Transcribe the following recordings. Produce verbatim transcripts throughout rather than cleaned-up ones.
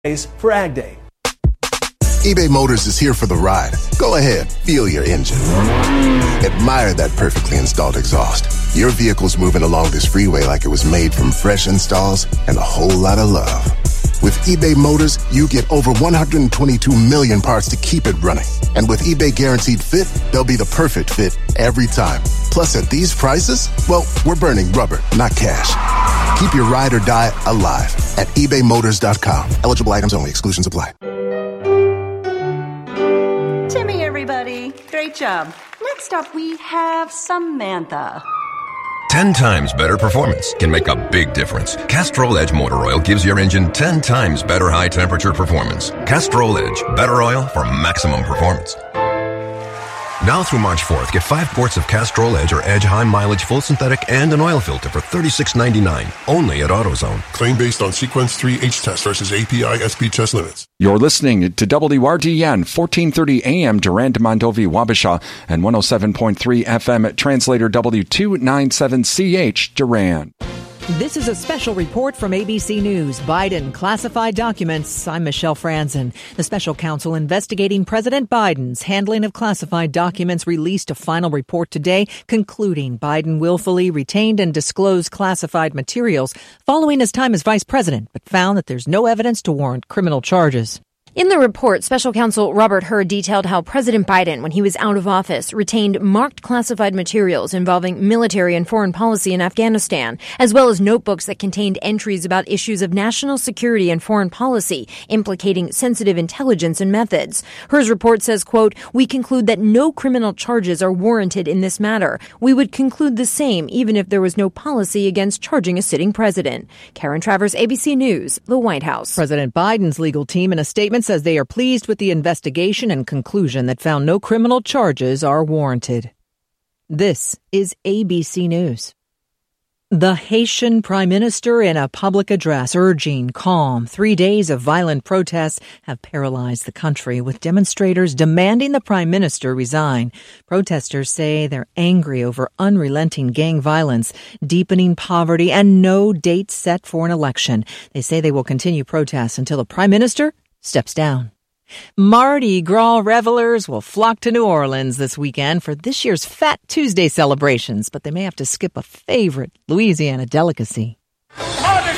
for Ag Day. eBay Motors is here for the ride. Go ahead, feel your engine. Admire that perfectly installed exhaust. Your vehicle's moving along this freeway like it was made from fresh installs and a whole lot of love. With eBay Motors, you get over one hundred twenty-two million parts to keep it running. And with eBay Guaranteed Fit, they'll be the perfect fit every time. Plus, at these prices, well, we're burning rubber, not cash. Keep your ride or die alive at ebay motors dot com. Eligible items only. Exclusions apply. Timmy, everybody. Great job. Next up, we have Samantha. Ten times better performance can make a big difference. Castrol Edge Motor Oil gives your engine ten times better high-temperature performance. Castrol Edge, better oil for maximum performance. Now through March fourth, get five quarts of Castrol Edge or Edge High Mileage Full Synthetic and an oil filter for thirty-six ninety-nine, only at AutoZone. Claim based on Sequence three H test versus A P I S P test limits. You're listening to W R D N, fourteen thirty A M, Durand, Mondovi, Wabasha, and one oh seven point three F M at Translator W two ninety-seven C H, Durand. This is a special report from A B C News. Biden classified documents. I'm Michelle Franzen. The special counsel investigating President Biden's handling of classified documents released a final report today, concluding Biden willfully retained and disclosed classified materials following his time as vice president, but found that there's no evidence to warrant criminal charges. In the report, Special Counsel Robert Hur detailed how President Biden, when he was out of office, retained marked classified materials involving military and foreign policy in Afghanistan, as well as notebooks that contained entries about issues of national security and foreign policy, implicating sensitive intelligence and methods. Hur's report says, quote, "We conclude that no criminal charges are warranted in this matter. We would conclude the same even if there was no policy against charging a sitting president." Karen Travers, A B C News, the White House. President Biden's legal team in a statement says they are pleased with the investigation and conclusion that found no criminal charges are warranted. This is A B C News. The Haitian Prime Minister in a public address urging calm. Three days of violent protests have paralyzed the country, with demonstrators demanding the Prime Minister resign. Protesters say they're angry over unrelenting gang violence, deepening poverty, and no date set for an election. They say they will continue protests until the Prime Minister steps down. Mardi Gras revelers will flock to New Orleans this weekend for this year's Fat Tuesday celebrations, but they may have to skip a favorite Louisiana delicacy. Mardi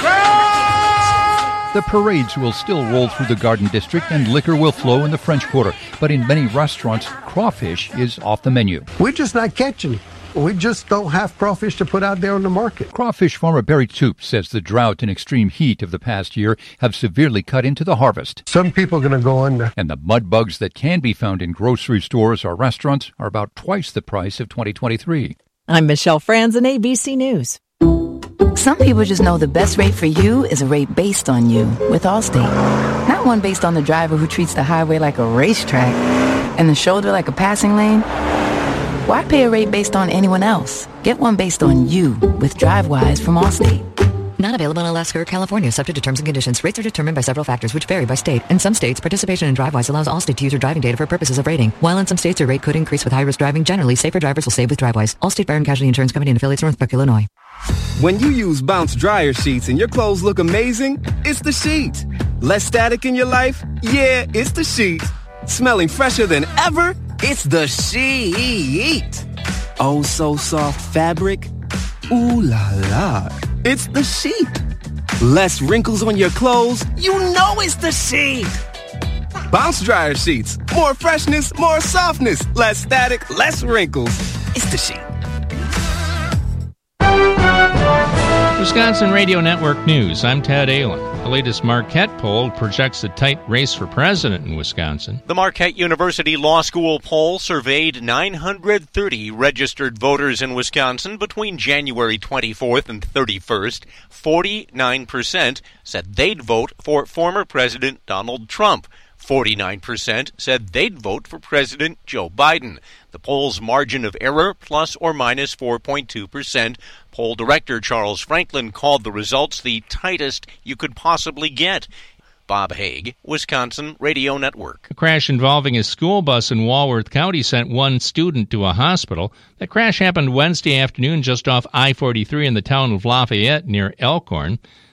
Gras! The parades will still roll through the Garden District and liquor will flow in the French Quarter, but in many restaurants, crawfish is off the menu. We're just not catching it. We just don't have crawfish to put out there on the market. Crawfish farmer Barry Toop says the drought and extreme heat of the past year have severely cut into the harvest. Some people are going to go under. And the mud bugs that can be found in grocery stores or restaurants are about twice the price of twenty twenty-three. I'm Michelle Franzen, A B C News. Some people just know the best rate for you is a rate based on you with Allstate. Not one based on the driver who treats the highway like a racetrack and the shoulder like a passing lane. Why pay a rate based on anyone else? Get one based on you with DriveWise from Allstate. Not available in Alaska or California, subject to terms and conditions. Rates are determined by several factors, which vary by state. In some states, participation in DriveWise allows Allstate to use your driving data for purposes of rating. While in some states, your rate could increase with high-risk driving. Generally, safer drivers will save with DriveWise. Allstate Fire and Casualty Insurance Company and affiliates, Northbrook, Illinois. When you use Bounce dryer sheets and your clothes look amazing, it's the sheet. Less static in your life? Yeah, it's the sheet. Smelling fresher than ever? It's the sheet. Oh, so soft fabric? Ooh la la. It's the sheet. Less wrinkles on your clothes? You know it's the sheet. Bounce dryer sheets. More freshness, more softness. Less static, less wrinkles. It's the sheet. Wisconsin Radio Network News. I'm Ted Allen. The latest Marquette poll projects a tight race for president in Wisconsin. The Marquette University Law School poll surveyed nine hundred thirty registered voters in Wisconsin between January twenty-fourth and thirty-first. forty-nine percent said they'd vote for former President Donald Trump. forty-nine percent said they'd vote for President Joe Biden. The poll's margin of error, plus or minus four point two percent. Poll director Charles Franklin called the results the tightest you could possibly get. Bob Haig, Wisconsin Radio Network. A crash involving a school bus in Walworth County sent one student to a hospital. The crash happened Wednesday afternoon just off I forty-three in the town of Lafayette near Elkhorn.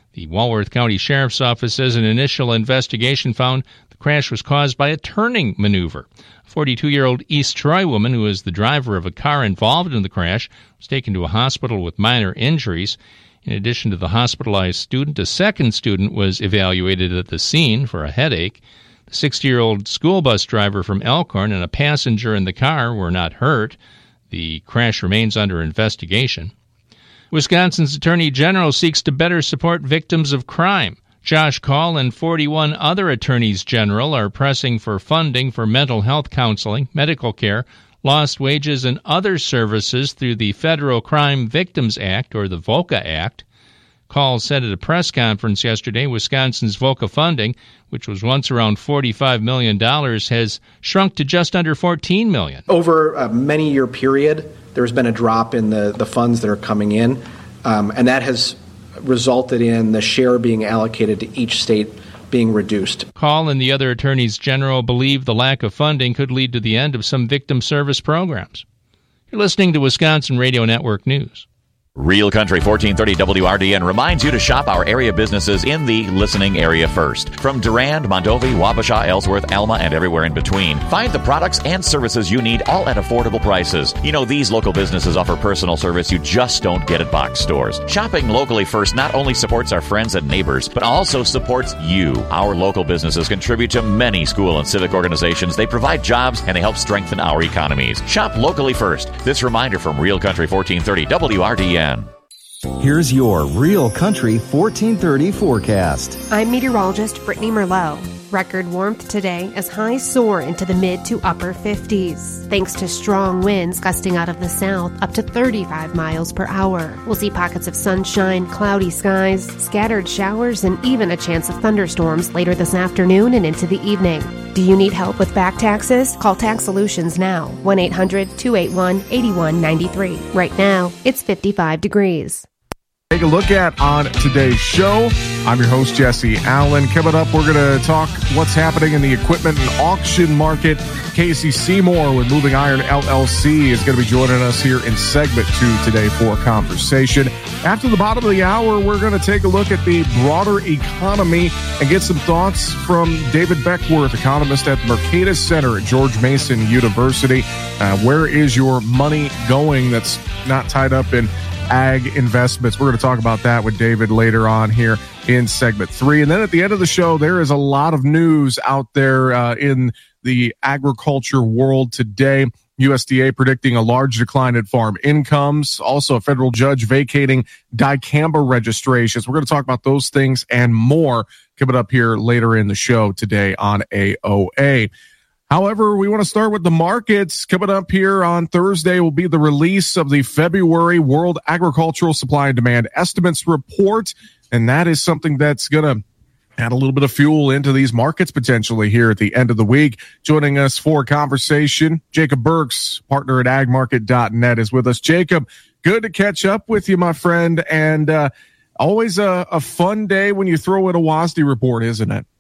The Walworth County Sheriff's Office says an initial investigation found the crash was caused by a turning maneuver. A forty-two-year-old East Troy woman who was the driver of a car involved in the crash was taken to a hospital with minor injuries. In addition to the hospitalized student, a second student was evaluated at the scene for a headache. The sixty-year-old school bus driver from Elkhorn and a passenger in the car were not hurt. The crash remains under investigation. Wisconsin's Attorney General seeks to better support victims of crime. Josh Kaul and forty-one other attorneys general are pressing for funding for mental health counseling, medical care, lost wages, and other services through the Federal Crime Victims Act, or the VOCA Act. Kaul said at a press conference yesterday Wisconsin's VOCA funding, which was once around forty-five million dollars, has shrunk to just under fourteen million dollars. Over a many-year period, there's been a drop in the, the funds that are coming in, um, and that has resulted in the share being allocated to each state being reduced. Kaul and the other attorneys general believe the lack of funding could lead to the end of some victim service programs. You're listening to Wisconsin Radio Network News. Real Country fourteen thirty W R D N reminds you to shop our area businesses in the listening area first. From Durand, Mondovi, Wabasha, Ellsworth, Alma, and everywhere in between, find the products and services you need, all at affordable prices. You know, these local businesses offer personal service you just don't get at box stores. Shopping locally first not only supports our friends and neighbors, but also supports you. Our local businesses contribute to many school and civic organizations. They provide jobs, and they help strengthen our economies. Shop locally first. This reminder from Real Country fourteen thirty W R D N. Here's your Real Country fourteen thirty forecast. I'm meteorologist Brittany Merlot. Record warmth today as highs soar into the mid to upper fifties. Thanks to strong winds gusting out of the south up to thirty-five miles per hour. We'll see pockets of sunshine, cloudy skies, scattered showers, and even a chance of thunderstorms later this afternoon and into the evening. Do you need help with back taxes? Call Tax Solutions now. one eight hundred two eight one eight one nine three. Right now, it's fifty-five degrees. Take a look at on today's show. I'm your host, Jesse Allen. Coming up, we're going to talk what's happening in the equipment and auction market. Casey Seymour with Moving Iron L L C is going to be joining us here in segment two today for a conversation. After the bottom of the hour, we're going to take a look at the broader economy and get some thoughts from David Beckworth, economist at the Mercatus Center at George Mason University. Uh, where is your money going that's not tied up in ag investments? We're going to talk about that with David later on here in segment three. And then at the end of the show, there is a lot of news out there uh, in the agriculture world today. U S D A predicting a large decline in farm incomes. Also, a federal judge vacating dicamba registrations. We're going to talk about those things and more coming up here later in the show today on A O A. However, we want to start with the markets. Coming up here on Thursday will be the release of the February World Agricultural Supply and Demand Estimates Report, and that is something that's going to add a little bit of fuel into these markets potentially here at the end of the week. Joining us for a conversation, Jacob Burks, partner at ag market dot net, is with us. Jacob, good to catch up with you, my friend, and uh, always a, a fun day when you throw in a W A S D report, isn't it?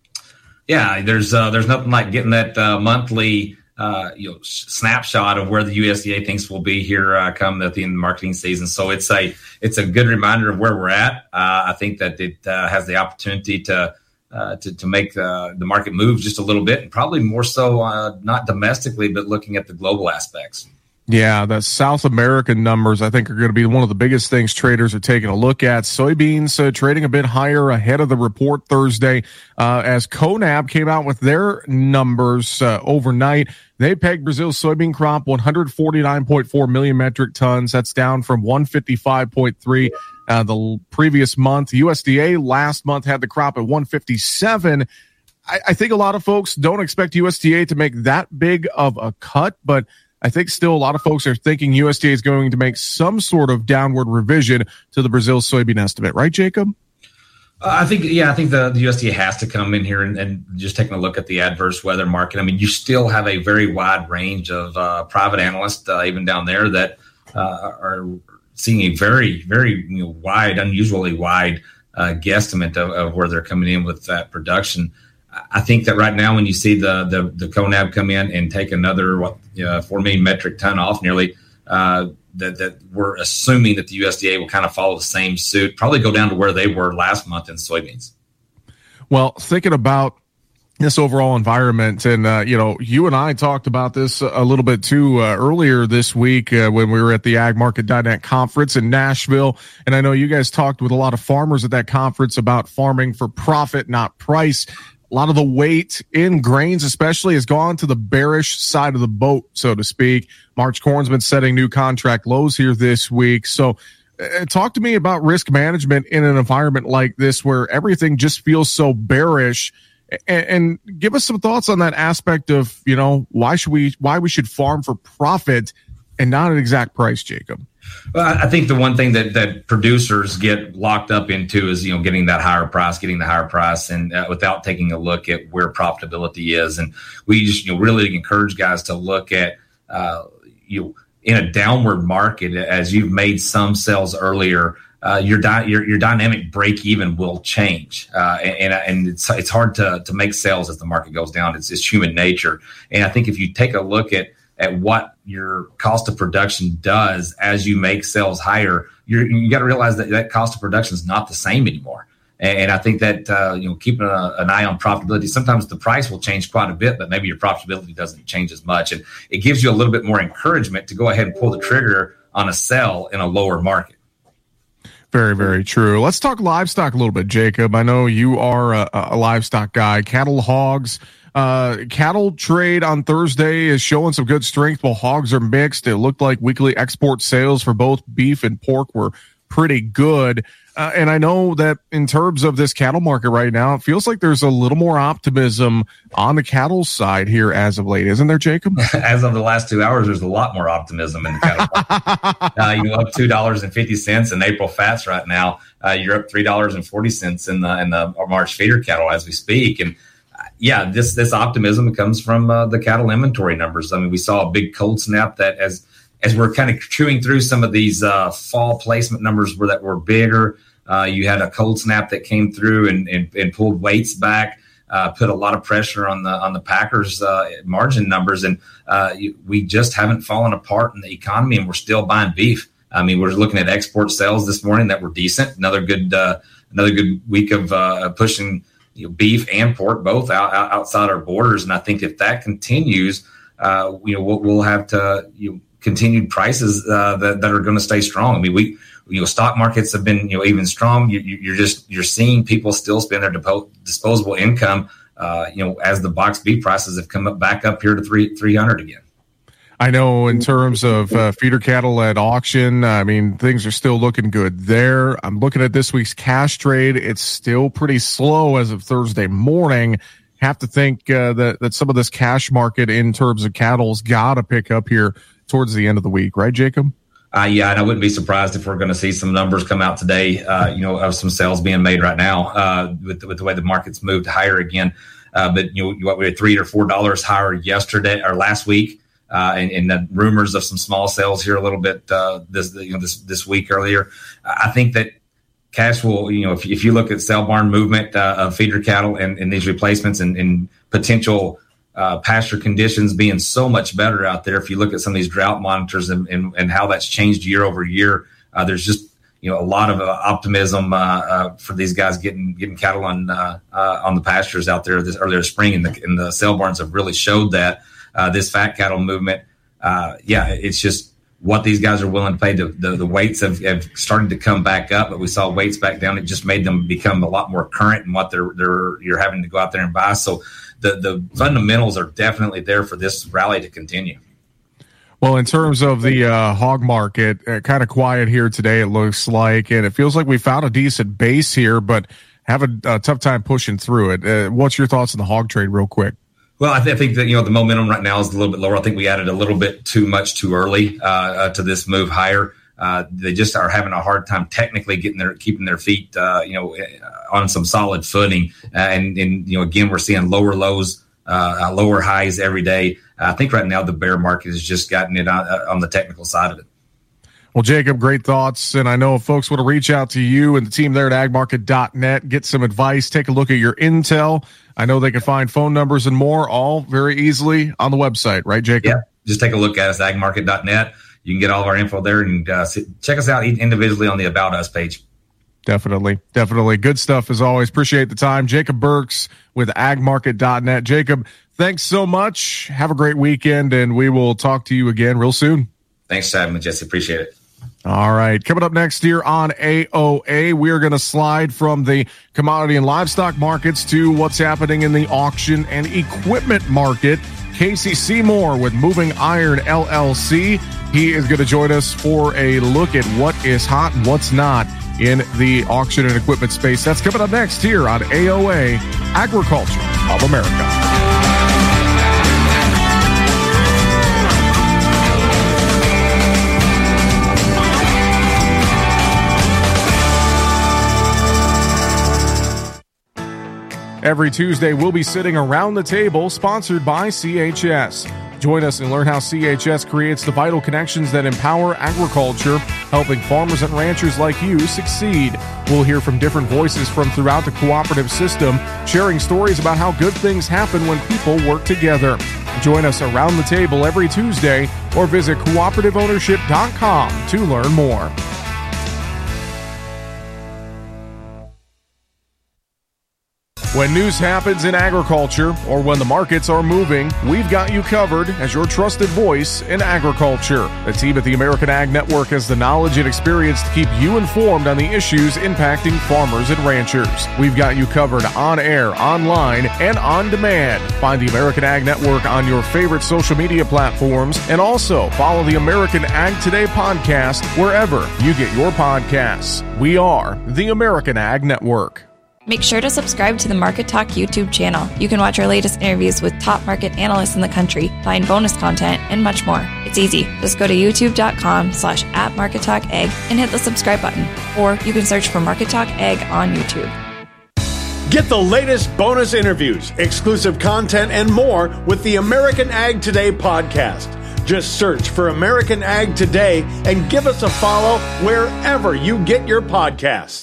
Yeah, there's uh, there's nothing like getting that uh, monthly uh, you know snapshot of where the U S D A thinks we'll be here uh, come at the end of the marketing season. So it's a it's a good reminder of where we're at. Uh, I think that it uh, has the opportunity to uh, to to make uh, the market move just a little bit, and probably more so uh, not domestically, but looking at the global aspects. Yeah, the South American numbers, I think, are going to be one of the biggest things traders are taking a look at. Soybeans uh, trading a bit higher ahead of the report Thursday uh, as CONAB came out with their numbers uh, overnight. They pegged Brazil's soybean crop one hundred forty-nine point four million metric tons. That's down from one hundred fifty-five point three uh, the previous month. U S D A last month had the crop at one hundred fifty-seven. I, I think a lot of folks don't expect U S D A to make that big of a cut, but I think still a lot of folks are thinking U S D A is going to make some sort of downward revision to the Brazil soybean estimate. Right, Jacob? Uh, I think, yeah, I think the, the U S D A has to come in here and, and just taking a look at the adverse weather market. I mean, you still have a very wide range of uh, private analysts, uh, even down there, that uh, are seeing a very, very you know, wide, unusually wide uh, guesstimate of, of where they're coming in with that production. I think that right now, when you see the the, the CONAB come in and take another what uh, four million metric ton off nearly, uh, that, that we're assuming that the U S D A will kind of follow the same suit, probably go down to where they were last month in soybeans. Well, thinking about this overall environment, and uh, you know, you and I talked about this a little bit too uh, earlier this week uh, when we were at the ag market dot net conference in Nashville, and I know you guys talked with a lot of farmers at that conference about farming for profit, not price. A lot of the weight in grains especially has gone to the bearish side of the boat, so to speak. March corn's been setting new contract lows here this week. So uh, talk to me about risk management in an environment like this where everything just feels so bearish, and, and give us some thoughts on that aspect of, you know, why should we, why we should farm for profit and not an exact price, Jacob. Well, I think the one thing that, that producers get locked up into is, you know, getting that higher price, getting the higher price, and uh, without taking a look at where profitability is. And we just, you know, really encourage guys to look at, uh, you know, in a downward market, as you've made some sales earlier, uh, your, di- your your dynamic break even will change, uh, and and it's it's hard to to make sales as the market goes down. It's it's human nature, and I think if you take a look at at what your cost of production does as you make sales higher, you're, you got to realize that that cost of production is not the same anymore. And, and I think that, uh, you know, keeping a, an eye on profitability, sometimes the price will change quite a bit, but maybe your profitability doesn't change as much. And it gives you a little bit more encouragement to go ahead and pull the trigger on a sell in a lower market. Very, very true. Let's talk livestock a little bit, Jacob. I know you are a, a livestock guy. Cattle, hogs. Uh, cattle trade on Thursday is showing some good strength while hogs are mixed. It looked like weekly export sales for both beef and pork were pretty good. Uh, and I know that in terms of this cattle market right now, it feels like there's a little more optimism on the cattle side here as of late, isn't there, Jacob? As of the last two hours, there's a lot more optimism in the cattle market. uh, you're up two dollars and fifty cents in April fats right now. Uh, you're up three dollars and forty cents in the in the March feeder cattle as we speak. And yeah, this this optimism comes from uh, the cattle inventory numbers. I mean, we saw a big cold snap that as as we're kind of chewing through some of these uh, fall placement numbers were that were bigger. Uh, you had a cold snap that came through and, and, and pulled weights back, uh, put a lot of pressure on the on the Packers' uh, margin numbers, and uh, you, we just haven't fallen apart in the economy, and we're still buying beef. I mean, we're looking at export sales this morning that were decent. Another good uh, another good week of uh, pushing. You know, beef and pork both out, out outside our borders, and I think if that continues, uh, you know, we'll, we'll have to you know, continued prices uh, that that are going to stay strong. I mean, we you know, stock markets have been you know even strong. You, you're just you're seeing people still spend their depo- disposable income. Uh, you know, as the box beef prices have come up back up here to three three hundred again. I know in terms of uh, feeder cattle at auction, I mean, things are still looking good there. I'm looking at this week's cash trade. It's still pretty slow as of Thursday morning. Have to think uh, that, that some of this cash market in terms of cattle's got to pick up here towards the end of the week. Right, Jacob? Uh, yeah, and I wouldn't be surprised if we're going to see some numbers come out today, uh, you know, of some sales being made right now uh, with, the, with the way the market's moved higher again. Uh, but, you know, we had three or four dollars higher yesterday or last week. Uh, and, and the rumors of some small sales here a little bit uh, this you know this this week earlier. I think that cash will you know if, if you look at sale barn movement uh, of feeder cattle and, and these replacements and, and potential uh, pasture conditions being so much better out there. If you look at some of these drought monitors and and, and how that's changed year over year, uh, there's just you know a lot of uh, optimism uh, uh, for these guys getting getting cattle on uh, uh, on the pastures out there this earlier spring, and the and the sale barns have really showed that. Uh, this fat cattle movement, uh, yeah, it's just what these guys are willing to pay. The, the, the weights have, have started to come back up, but we saw weights back down. It just made them become a lot more current in what they're they're you're having to go out there and buy. So the the fundamentals are definitely there for this rally to continue. Well, in terms of the uh, hog market, uh, kind of quiet here today, it looks like, and it feels like we found a decent base here, but have a, a tough time pushing through it. Uh, what's your thoughts on the hog trade real quick? Well, I, th- I think that, you know, the momentum right now is a little bit lower. I think we added a little bit too much too early uh, uh, to this move higher. Uh, they just are having a hard time technically getting their, keeping their feet, uh, you know, on some solid footing. Uh, and, and, you know, again, we're seeing lower lows, uh, lower highs every day. I think right now the bear market has just gotten it on, uh, on the technical side of it. Well, Jacob, great thoughts. And I know if folks want to reach out to you and the team there at ag market dot net, get some advice, take a look at your intel. I know they can find phone numbers and more all very easily on the website, right, Jacob? Yeah, just take a look at us, ag market dot net. you can get all of our info there and uh, see, check us out individually on the About Us page. Definitely. Definitely. Good stuff as always. Appreciate the time. Jacob Burks with ag market dot net. Jacob, thanks so much. Have a great weekend, and we will talk to you again real soon. Thanks for having me, Jesse. Appreciate it. All right. Coming up next here on A O A, we are going to slide from the commodity and livestock markets to what's happening in the auction and equipment market. Casey Seymour with Moving Iron L L C. He is going to join us for a look at what is hot and what's not in the auction and equipment space. That's coming up next here on A O A, Agriculture of America. Every Tuesday, we'll be sitting around the table, sponsored by C H S. Join us and learn how C H S creates the vital connections that empower agriculture, helping farmers and ranchers like you succeed. We'll hear from different voices from throughout the cooperative system, sharing stories about how good things happen when people work together. Join us around the table every Tuesday or visit cooperative ownership dot com to learn more. When news happens in agriculture or when the markets are moving, we've got you covered as your trusted voice in agriculture. The team at the American Ag Network has the knowledge and experience to keep you informed on the issues impacting farmers and ranchers. We've got you covered on air, online, and on demand. Find the American Ag Network on your favorite social media platforms, and also follow the American Ag Today podcast wherever you get your podcasts. We are the American Ag Network. Make sure to subscribe to the Market Talk YouTube channel. You can watch our latest interviews with top market analysts in the country, find bonus content, and much more. It's easy. Just go to youtube.com slash at Market Talk Ag and hit the subscribe button. Or you can search for Market Talk Ag on YouTube. Get the latest bonus interviews, exclusive content, and more with the American Ag Today podcast. Just search for American Ag Today and give us a follow wherever you get your podcasts.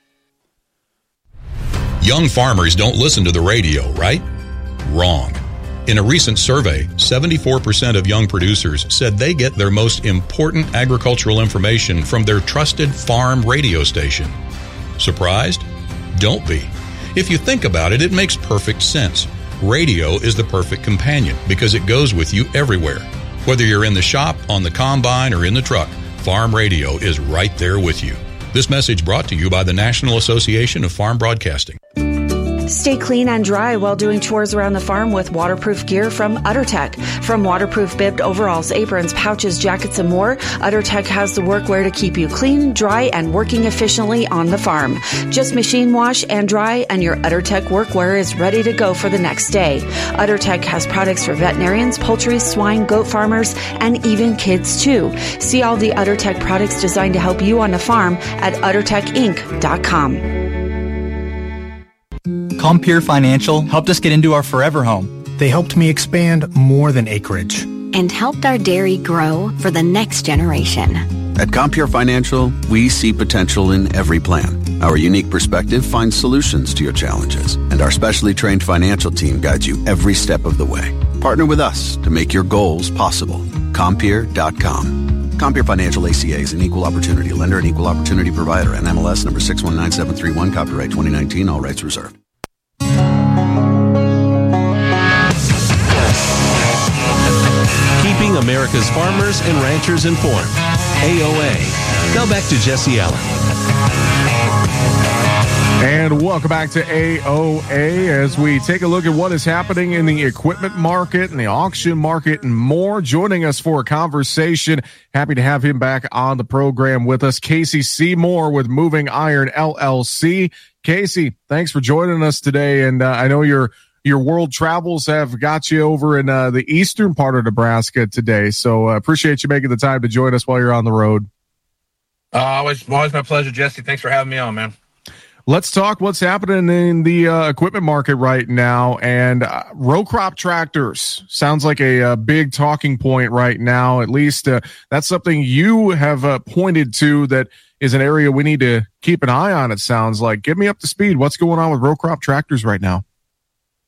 Young farmers don't listen to the radio, right? Wrong. In a recent survey, seventy-four percent of young producers said they get their most important agricultural information from their trusted farm radio station. Surprised? Don't be. If you think about it, it makes perfect sense. Radio is the perfect companion because it goes with you everywhere. Whether you're in the shop, on the combine, or in the truck, farm radio is right there with you. This message brought to you by the National Association of Farm Broadcasting. Stay clean and dry while doing chores around the farm with waterproof gear from UtterTech. From waterproof bibbed overalls, aprons, pouches, jackets, and more, UtterTech has the workwear to keep you clean, dry, and working efficiently on the farm. Just machine wash and dry, and your UtterTech workwear is ready to go for the next day. UtterTech has products for veterinarians, poultry, swine, goat farmers, and even kids too. See all the UtterTech products designed to help you on the farm at utter tech inc dot com. Compeer Financial helped us get into our forever home. They helped me expand more than acreage. And helped our dairy grow for the next generation. At Compeer Financial, we see potential in every plan. Our unique perspective finds solutions to your challenges, and our specially trained financial team guides you every step of the way. Partner with us to make your goals possible. Compeer dot com. Compeer Financial A C A is an equal opportunity lender and equal opportunity provider, and M L S number six one nine seven three one, copyright twenty nineteen, all rights reserved. Keeping America's farmers and ranchers informed. A O A. Now back to Jesse Allen. And welcome back to A O A as we take a look at what is happening in the equipment market and the auction market and more. Joining us for a conversation, happy to have him back on the program with us, Casey Seymour with Moving Iron L L C. Casey, thanks for joining us today. And uh, I know your your world travels have got you over in uh, the eastern part of Nebraska today. So uh, appreciate you making the time to join us while you're on the road. Uh, always, always my pleasure, Jesse. Thanks for having me on, man. Let's talk what's happening in the uh, equipment market right now. And uh, row crop tractors sounds like a, a big talking point right now. At least uh, that's something you have uh, pointed to that is an area we need to keep an eye on, it sounds like. Get me up to speed. What's going on with row crop tractors right now?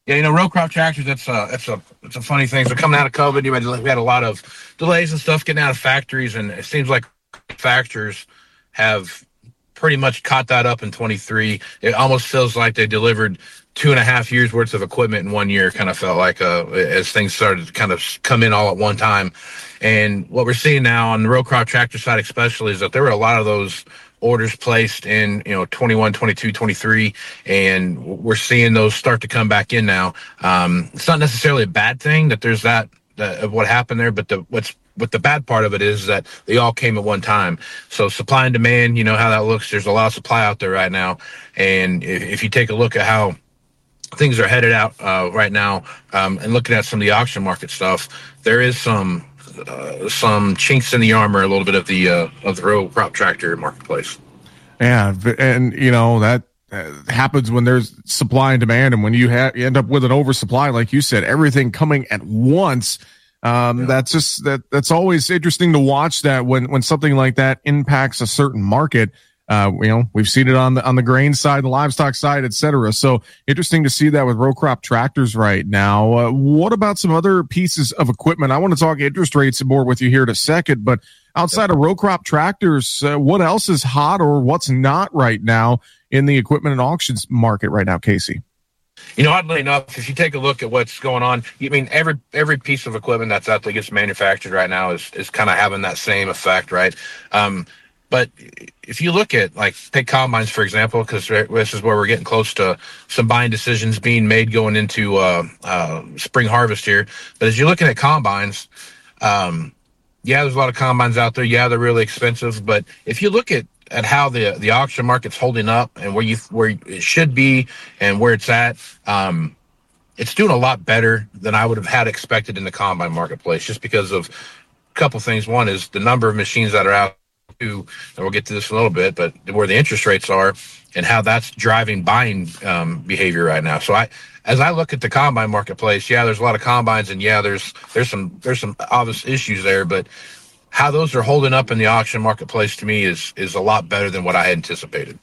Yeah, you know, row crop tractors, that's a, that's a, it's a funny thing. So coming out of COVID, you had, we had a lot of delays and stuff getting out of factories, and it seems like manufacturers have pretty much caught that up in twenty-three. It almost feels like they delivered two and a half years worth of equipment in one year, kind of felt like uh, as things started to kind of come in all at one time. And what we're seeing now on the row crop tractor side especially is that there were a lot of those orders placed in, you know, twenty-one, twenty-two, twenty-three, and we're seeing those start to come back in now. Um, it's not necessarily a bad thing that there's that, that of what happened there, but the what's But the bad part of it is that they all came at one time. So supply and demand, you know how that looks. There's a lot of supply out there right now. And if, if you take a look at how things are headed out uh, right now, um, and looking at some of the auction market stuff, there is some uh, some chinks in the armor, a little bit of the uh, of the row crop tractor marketplace. Yeah, and you know that uh, happens when there's supply and demand, and when you, ha- you end up with an oversupply, like you said, everything coming at once. Um, yeah. That's just that. That's always interesting to watch. That when when something like that impacts a certain market. Uh, you know, we've seen it on the, on the grain side, the livestock side, et cetera. So interesting to see that with row crop tractors right now. Uh, what about some other pieces of equipment? I want to talk interest rates more with you here in a second, but outside of row crop tractors, uh, what else is hot or what's not right now in the equipment and auctions market right now, Casey? You know, oddly enough, if you take a look at what's going on, I mean, every every piece of equipment that's out there gets manufactured right now is, is kind of having that same effect, right? Um, But if you look at, like, take combines, for example, because this is where we're getting close to some buying decisions being made going into uh, uh, spring harvest here. But as you're looking at combines, um, yeah, there's a lot of combines out there. Yeah, they're really expensive. But if you look at, at how the the auction market's holding up and where you where it should be and where it's at, um, it's doing a lot better than I would have had expected in the combine marketplace, just because of a couple things. One is the number of machines that are out. And we'll get to this in a little bit, but where the interest rates are and how that's driving buying um, behavior right now. So I, as I look at the combine marketplace, yeah, there's a lot of combines, and yeah, there's there's some there's some obvious issues there, but how those are holding up in the auction marketplace to me is is a lot better than what I had anticipated.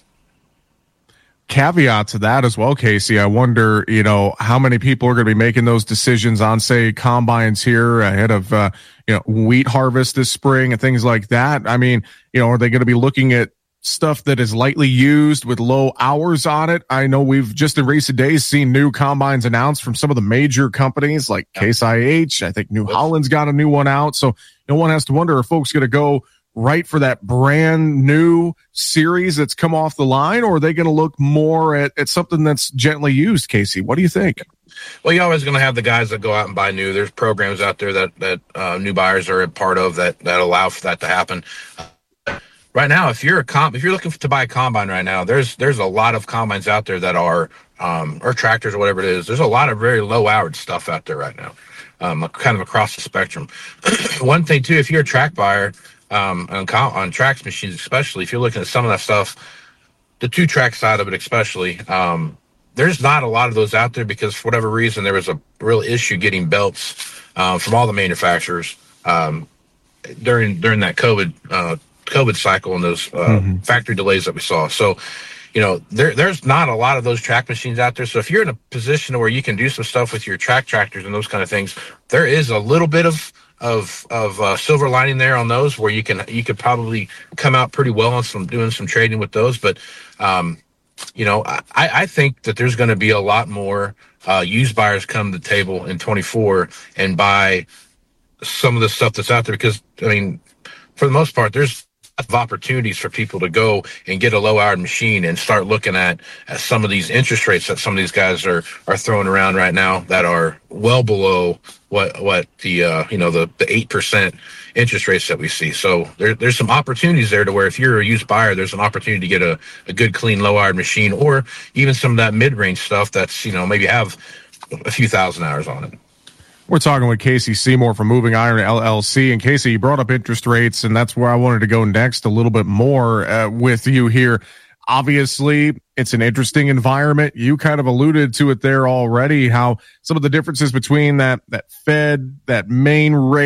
Caveat to that as well, Casey, I wonder, you know, how many people are going to be making those decisions on, say, combines here ahead of, uh, you know, wheat harvest this spring and things like that. I mean, you know, are they going to be looking at stuff that is lightly used with low hours on it? I know we've just in recent days seen new combines announced from some of the major companies like yeah. Case I H. I think New yep. Holland's got a new one out. So no one has to wonder, are folks going to go right for that brand new series that's come off the line, or are they going to look more at, at something that's gently used, Casey? What do you think? Well, you're always going to have the guys that go out and buy new. There's programs out there that, that uh, new buyers are a part of that, that allow for that to happen. Uh, right now, if you're a comp, if you're looking to buy a combine right now, there's, there's a lot of combines out there that are, um, or tractors or whatever it is. There's a lot of very low hour stuff out there right now, um, kind of across the spectrum. One thing too, if you're a track buyer, Um, on, on tracks machines, especially if you're looking at some of that stuff, the two track side of it, especially, um, there's not a lot of those out there because for whatever reason, there was a real issue getting belts, uh, from all the manufacturers, um, during, during that COVID, uh, COVID cycle and those, uh, mm-hmm. factory delays that we saw. So, you know, there, there's not a lot of those track machines out there. So if you're in a position where you can do some stuff with your track tractors and those kind of things, there is a little bit of, of of uh, silver lining there on those where you can you could probably come out pretty well on some doing some trading with those. But um, you know, I, I think that there's going to be a lot more uh, used buyers come to the table in twenty-four and buy some of the stuff that's out there because I mean, for the most part, there's of opportunities for people to go and get a low-hour machine and start looking at, at some of these interest rates that some of these guys are are throwing around right now that are well below what what the uh, you know the the eight percent interest rates that we see. So there, there's some opportunities there to where if you're a used buyer, there's an opportunity to get a, a good, clean, low-hour machine, or even some of that mid-range stuff that's you know maybe have a few thousand hours on it. We're talking with Casey Seymour from Moving Iron L L C. And Casey, you brought up interest rates, and that's where I wanted to go next a little bit more uh, with you here. Obviously, it's an interesting environment. You kind of alluded to it there already, how some of the differences between that, that Fed, that main rate,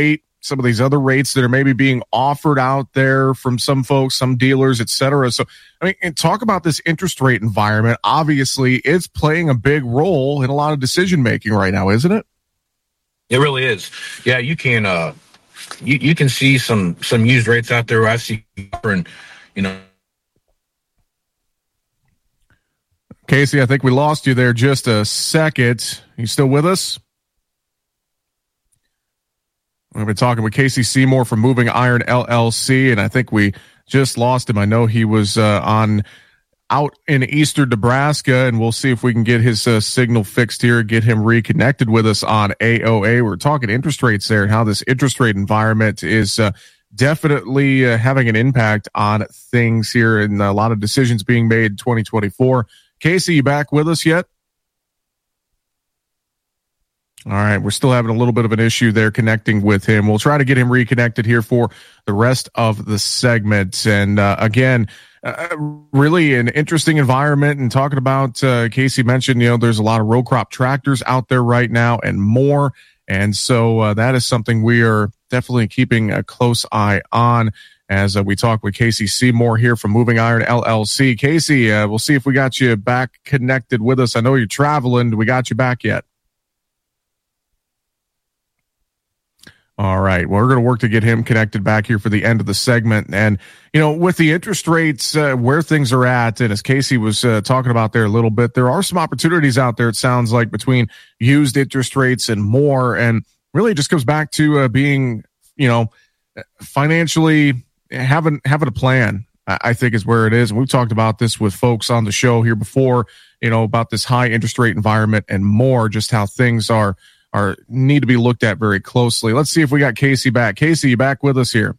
some of these other rates that are maybe being offered out there from some folks, some dealers, et cetera. So, I mean, and talk about this interest rate environment. Obviously, it's playing a big role in a lot of decision making right now, isn't it? It really is. Yeah, you can uh, you you can see some some used rates out there where I see, and you know. Casey, I think we lost you there just a second. You still with us? We've been talking with Casey Seymour from Moving Iron L L C, and I think we just lost him. I know he was uh, on out in eastern Nebraska, and we'll see if we can get his uh, signal fixed here, get him reconnected with us on A O A. We're talking interest rates there and how this interest rate environment is uh, definitely uh, having an impact on things here, and a lot of decisions being made in twenty twenty-four. Casey, you back with us yet? All right, we're still having a little bit of an issue there connecting with him. We'll try to get him reconnected here for the rest of the segment. And uh, again, uh, really an interesting environment. And talking about, uh, Casey mentioned, you know, there's a lot of row crop tractors out there right now and more. And so uh, that is something we are definitely keeping a close eye on as uh, we talk with Casey Seymour here from Moving Iron L L C. Casey, uh, we'll see if we got you back connected with us. I know you're traveling. Do we got you back yet? All right. Well, we're going to work to get him connected back here for the end of the segment. And, you know, with the interest rates, uh, where things are at, and as Casey was uh, talking about there a little bit, there are some opportunities out there, it sounds like, between used interest rates and more. And really it just comes back to uh, being, you know, financially having, having a plan, I think is where it is. And we've talked about this with folks on the show here before, you know, about this high interest rate environment and more, just how things are, are need to be looked at very closely. Let's see if we got Casey back. Casey, you back with us here?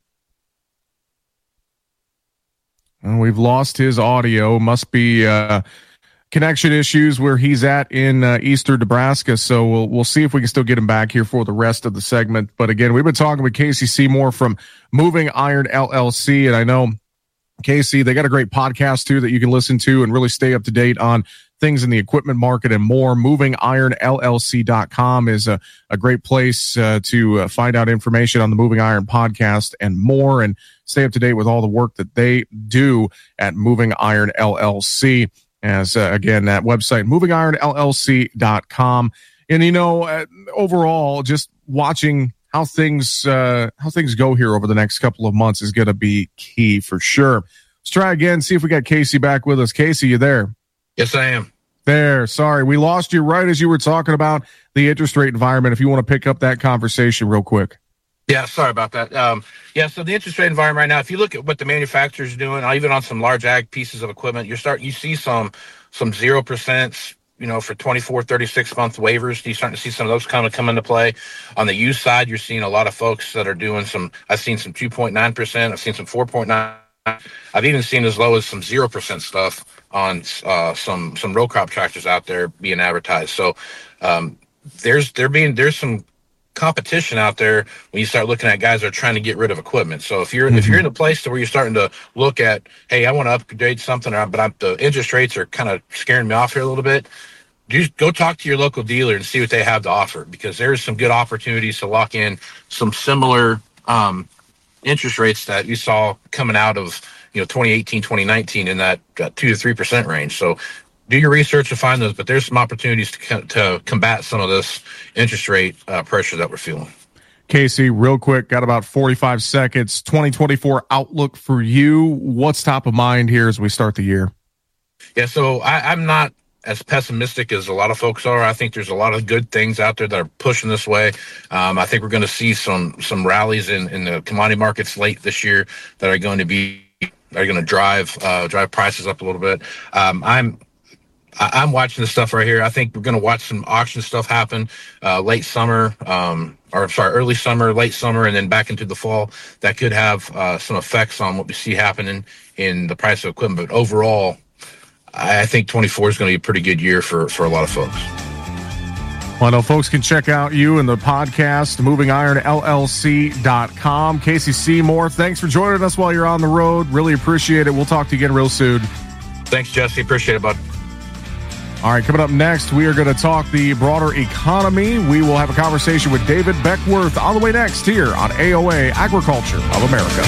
Well, we've lost his audio. Must be uh, connection issues where he's at in uh, eastern Nebraska. So we'll we'll see if we can still get him back here for the rest of the segment. But again, we've been talking with Casey Seymour from Moving Iron L L C, and I know Casey, they got a great podcast too that you can listen to and really stay up to date on things in the equipment market and more. moving iron L L C dot com is a, a great place uh, to uh, find out information on the Moving Iron podcast and more, and stay up to date with all the work that they do at Moving Iron L L C. As uh, again, that website, moving iron L L C dot com. And, you know, uh, overall, just watching how things, uh, how things go here over the next couple of months is going to be key for sure. Let's try again, see if we got Casey back with us. Casey, you there? Yes, I am. There. Sorry, we lost you right as you were talking about the interest rate environment. If you want to pick up that conversation real quick. Yeah, sorry about that. Um, yeah, so the interest rate environment right now, if you look at what the manufacturers are doing, even on some large ag pieces of equipment, you're start you see some some zero percent, you know, for twenty-four, thirty-six month waivers. You're starting to see some of those kind of come into play. On the used side, you're seeing a lot of folks that are doing some. I've seen some two point nine percent. I've seen some four point nine. I've even seen as low as some zero percent stuff on uh, some some row crop tractors out there being advertised. So um, there's there being there's some competition out there when you start looking at guys that are trying to get rid of equipment. So if you're mm-hmm. if you're in a place to where you're starting to look at, hey, I want to upgrade something, but I'm, the interest rates are kind of scaring me off here a little bit, just go talk to your local dealer and see what they have to offer, because there's some good opportunities to lock in some similar um, interest rates that you saw coming out of, you know, twenty eighteen, twenty nineteen in that uh, two to three percent range. So do your research to find those, but there's some opportunities to to combat some of this interest rate uh, pressure that we're feeling. Casey, real quick, got about forty-five seconds. twenty twenty-four outlook for you. What's top of mind here as we start the year? Yeah, so I, I'm not as pessimistic as a lot of folks are. I think there's a lot of good things out there that are pushing this way. Um, I think we're going to see some some rallies in, in the commodity markets late this year that are going to be are going to drive uh, drive prices up a little bit. Um, I'm I'm watching this stuff right here. I think we're going to watch some auction stuff happen uh, late summer, um, or sorry, early summer, late summer, and then back into the fall. That could have uh, some effects on what we see happening in the price of equipment. But overall, I think twenty-four is going to be a pretty good year for, for a lot of folks. Well, I know folks can check out you and the podcast, moving iron L L C dot com. Casey Seymour, thanks for joining us while you're on the road. Really appreciate it. We'll talk to you again real soon. Thanks, Jesse. Appreciate it, bud. All right, coming up next, we are going to talk the broader economy. We will have a conversation with David Beckworth on the way next here on A O A, Agriculture of America.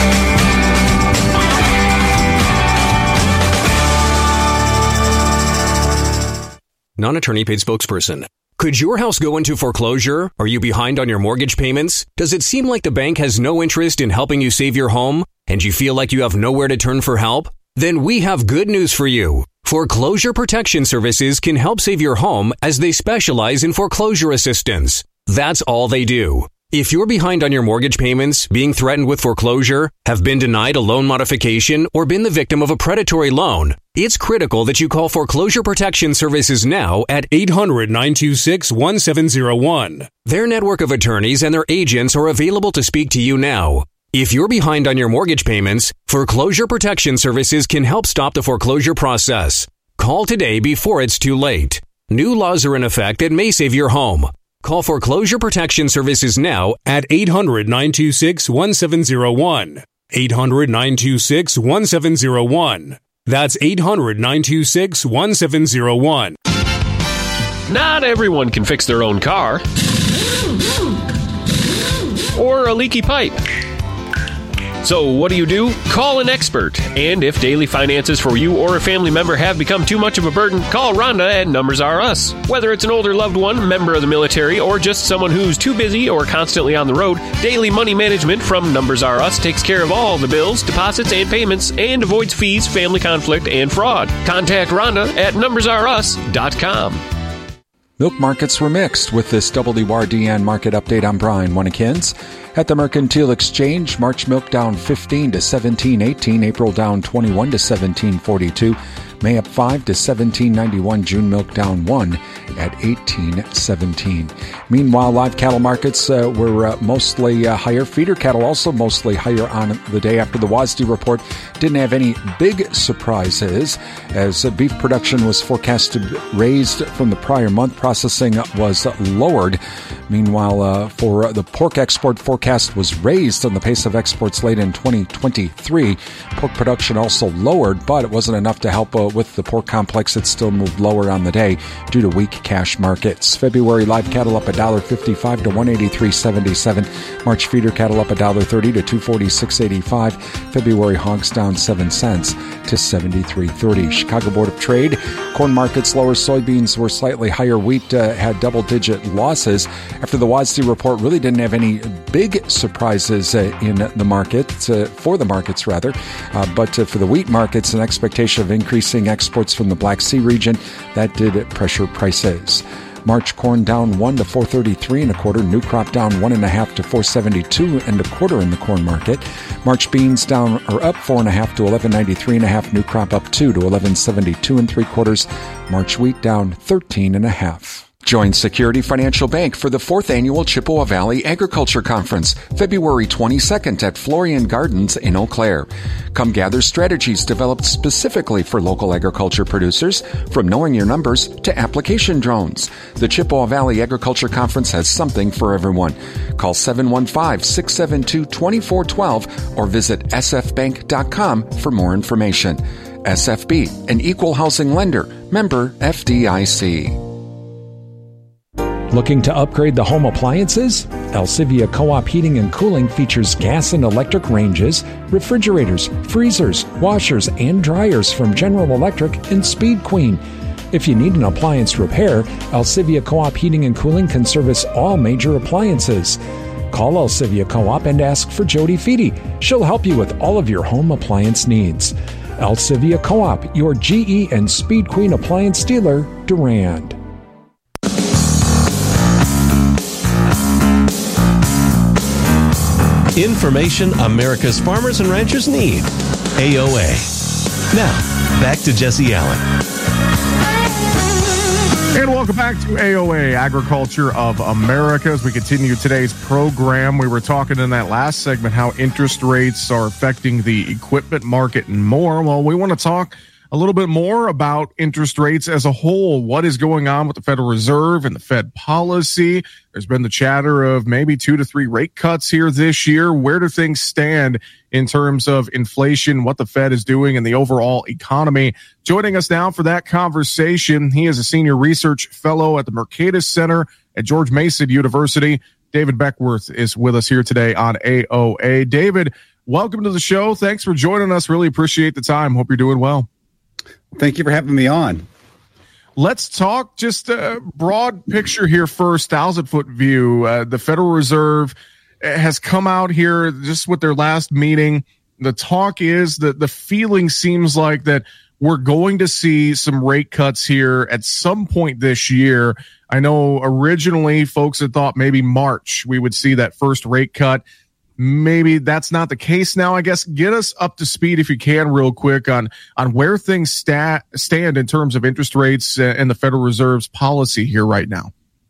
Non-attorney paid spokesperson. Could your house go into foreclosure? Are you behind on your mortgage payments? Does it seem like the bank has no interest in helping you save your home? And you feel like you have nowhere to turn for help? Then we have good news for you. Foreclosure Protection Services can help save your home as they specialize in foreclosure assistance. That's all they do. If you're behind on your mortgage payments, being threatened with foreclosure, have been denied a loan modification, or been the victim of a predatory loan, it's critical that you call Foreclosure Protection Services now at eight hundred, nine two six, one seven zero one. Their network of attorneys and their agents are available to speak to you now. If you're behind on your mortgage payments, Foreclosure Protection Services can help stop the foreclosure process. Call today before it's too late. New laws are in effect that may save your home. Call Foreclosure Protection Services now at eight hundred, nine two six, one seven zero one. eight hundred, nine two six, one seven zero one. That's eight hundred, nine two six, one seven zero one. Not everyone can fix their own car or a leaky pipe. So what do you do? Call an expert. And if daily finances for you or a family member have become too much of a burden, call Rhonda at Numbers R Us. Whether it's an older loved one, member of the military, or just someone who's too busy or constantly on the road, Daily Money Management from Numbers R Us takes care of all the bills, deposits, and payments and avoids fees, family conflict, and fraud. Contact Rhonda at numbers r us dot com. Milk markets were mixed. With this W R D N market update, I'm Brian Winnikins. At the Mercantile Exchange, March milk down fifteen to seventeen eighteen, April down twenty-one to seventeen forty-two, May up five to seventeen ninety-one, June milk down one at eighteen seventeen. Meanwhile, live cattle markets uh, were uh, mostly uh, higher. Feeder cattle also mostly higher on the day after the W A S D report. Didn't have any big surprises as uh, beef production was forecasted raised from the prior month. Processing was lowered. Meanwhile, uh, for the pork export forecast was raised on the pace of exports late in twenty twenty-three. Pork production also lowered, but it wasn't enough to help uh, with the pork complex. It still moved lower on the day due to weak cash markets. February live cattle up one dollar fifty-five to one eighty-three seventy-seven. March feeder cattle up one dollar thirty to two forty-six eighty-five. February hogs down seven cents to seventy-three thirty. Chicago Board of Trade. Corn markets lower. Soybeans were slightly higher. Wheat uh, had double-digit losses. After the W A S D report, really didn't have any big surprises uh, in the market, uh, for the markets rather. Uh, but uh, for the wheat markets, an expectation of increasing exports from the Black Sea region, that did pressure prices. March corn down one to four thirty-three and a quarter. New crop down one and a half to four seventy-two and a quarter in the corn market. March beans down or up four and a half to eleven ninety-three and a half. New crop up two to eleven seventy-two and three quarters. March wheat down thirteen and a half. Join Security Financial Bank for the fourth annual Chippewa Valley Agriculture Conference, February twenty-second at Florian Gardens in Eau Claire. Come gather strategies developed specifically for local agriculture producers, from knowing your numbers to application drones. The Chippewa Valley Agriculture Conference has something for everyone. Call seven one five, six seven two, two four one two or visit s f bank dot com for more information. S F B, an equal housing lender, member F D I C. Looking to upgrade the home appliances? Alcivia Co-op Heating and Cooling features gas and electric ranges, refrigerators, freezers, washers, and dryers from General Electric and Speed Queen. If you need an appliance repair, Alcivia Co-op Heating and Cooling can service all major appliances. Call Alcivia Co-op and ask for Jody Feedy. She'll help you with all of your home appliance needs. Alcivia Co-op, your G E and Speed Queen appliance dealer, Durand. Information America's farmers and ranchers need. A O A. Now, back to Jesse Allen. And welcome back to A O A, Agriculture of America. As we continue today's program, we were talking in that last segment how interest rates are affecting the equipment market and more. Well, we want to talk a little bit more about interest rates as a whole. What is going on with the Federal Reserve and the Fed policy? There's been the chatter of maybe two to three rate cuts here this year. Where do things stand in terms of inflation, what the Fed is doing, and the overall economy? Joining us now for that conversation, he is a senior research fellow at the Mercatus Center at George Mason University. David Beckworth is with us here today on A O A. David, welcome to the show. Thanks for joining us. Really appreciate the time. Hope you're doing well. Thank you for having me on. Let's talk just a broad picture here first, thousand-foot view. Uh, the Federal Reserve has come out here just with their last meeting. The talk is that the feeling seems like that we're going to see some rate cuts here at some point this year. I know originally folks had thought maybe March we would see that first rate cut. Maybe that's not the case now. I guess get us up to speed if you can real quick on, on where things sta- stand in terms of interest rates and the Federal Reserve's policy here right now.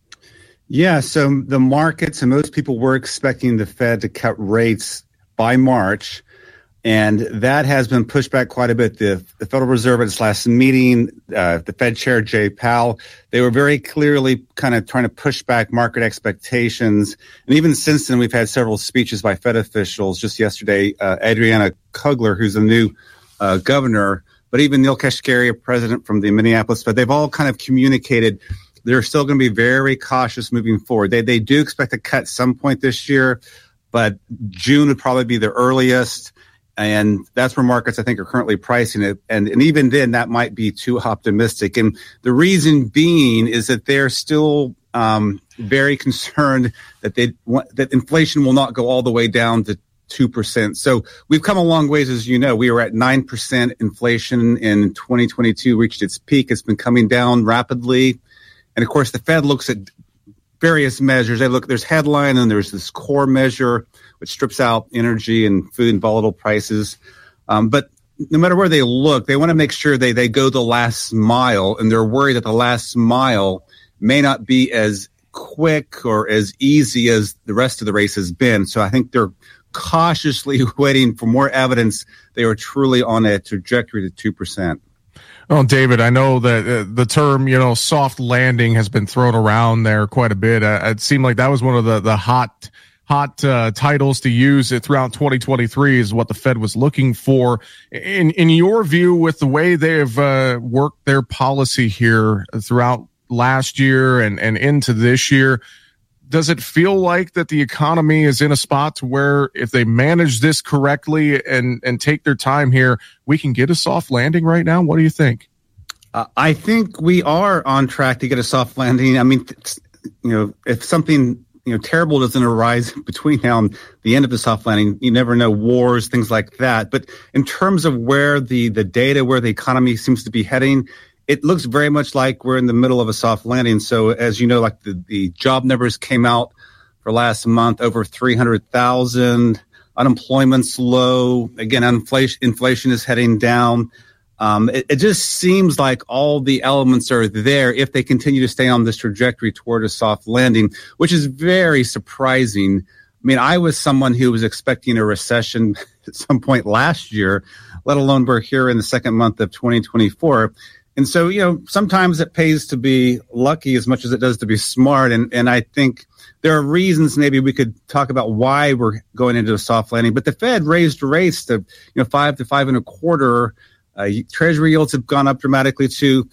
Yeah, so the markets and most people were expecting the Fed to cut rates by March, and that has been pushed back quite a bit. The, the Federal Reserve at its last meeting, uh, the Fed Chair Jay Powell, they were very clearly kind of trying to push back market expectations. And even since then, we've had several speeches by Fed officials. Just yesterday, uh, Adriana Kugler, who's the new uh, governor, but even Neil Kashkari, president from the Minneapolis Fed, they've all kind of communicated they're still going to be very cautious moving forward. They they do expect a cut some point this year, but June would probably be the earliest. And that's where markets, I think, are currently pricing it. And, and even then, that might be too optimistic. And the reason being is that they're still um, very concerned that they that inflation will not go all the way down to two percent. So we've come a long ways, as you know. We were at nine percent inflation in twenty twenty-two, reached its peak. It's been coming down rapidly. And, of course, the Fed looks at various measures. They look, there's headline and there's this core measure, which strips out energy and food and volatile prices. Um, but no matter where they look, they want to make sure they, they go the last mile, and they're worried that the last mile may not be as quick or as easy as the rest of the race has been. So I think they're cautiously waiting for more evidence they are truly on a trajectory to two percent. Oh, David, I know that uh, the term, you know, soft landing has been thrown around there quite a bit. Uh, it seemed like that was one of the, the hot, hot uh, titles to use it throughout twenty twenty-three is what the Fed was looking for. In, in your view, with the way they have uh, worked their policy here throughout last year and, and into this year, does it feel like that the economy is in a spot to where if they manage this correctly and, and take their time here, we can get a soft landing right now? What do you think? Uh, I think we are on track to get a soft landing. I mean, you know, if something, you know, terrible doesn't arise between now and the end of the soft landing, you never know, wars, things like that. But in terms of where the, the data, where the economy seems to be heading, it looks very much like we're in the middle of a soft landing. So as you know, like the, the job numbers came out for last month, over three hundred thousand. Unemployment's low. Again, inflation, inflation is heading down. Um, it, it just seems like all the elements are there if they continue to stay on this trajectory toward a soft landing, which is very surprising. I mean, I was someone who was expecting a recession at some point last year, let alone we're here in the second month of twenty twenty-four. And so, you know, sometimes it pays to be lucky as much as it does to be smart. And, and I think there are reasons maybe we could talk about why we're going into a soft landing. But the Fed raised rates to, you know, five to five and a quarter. Uh, Treasury yields have gone up dramatically too.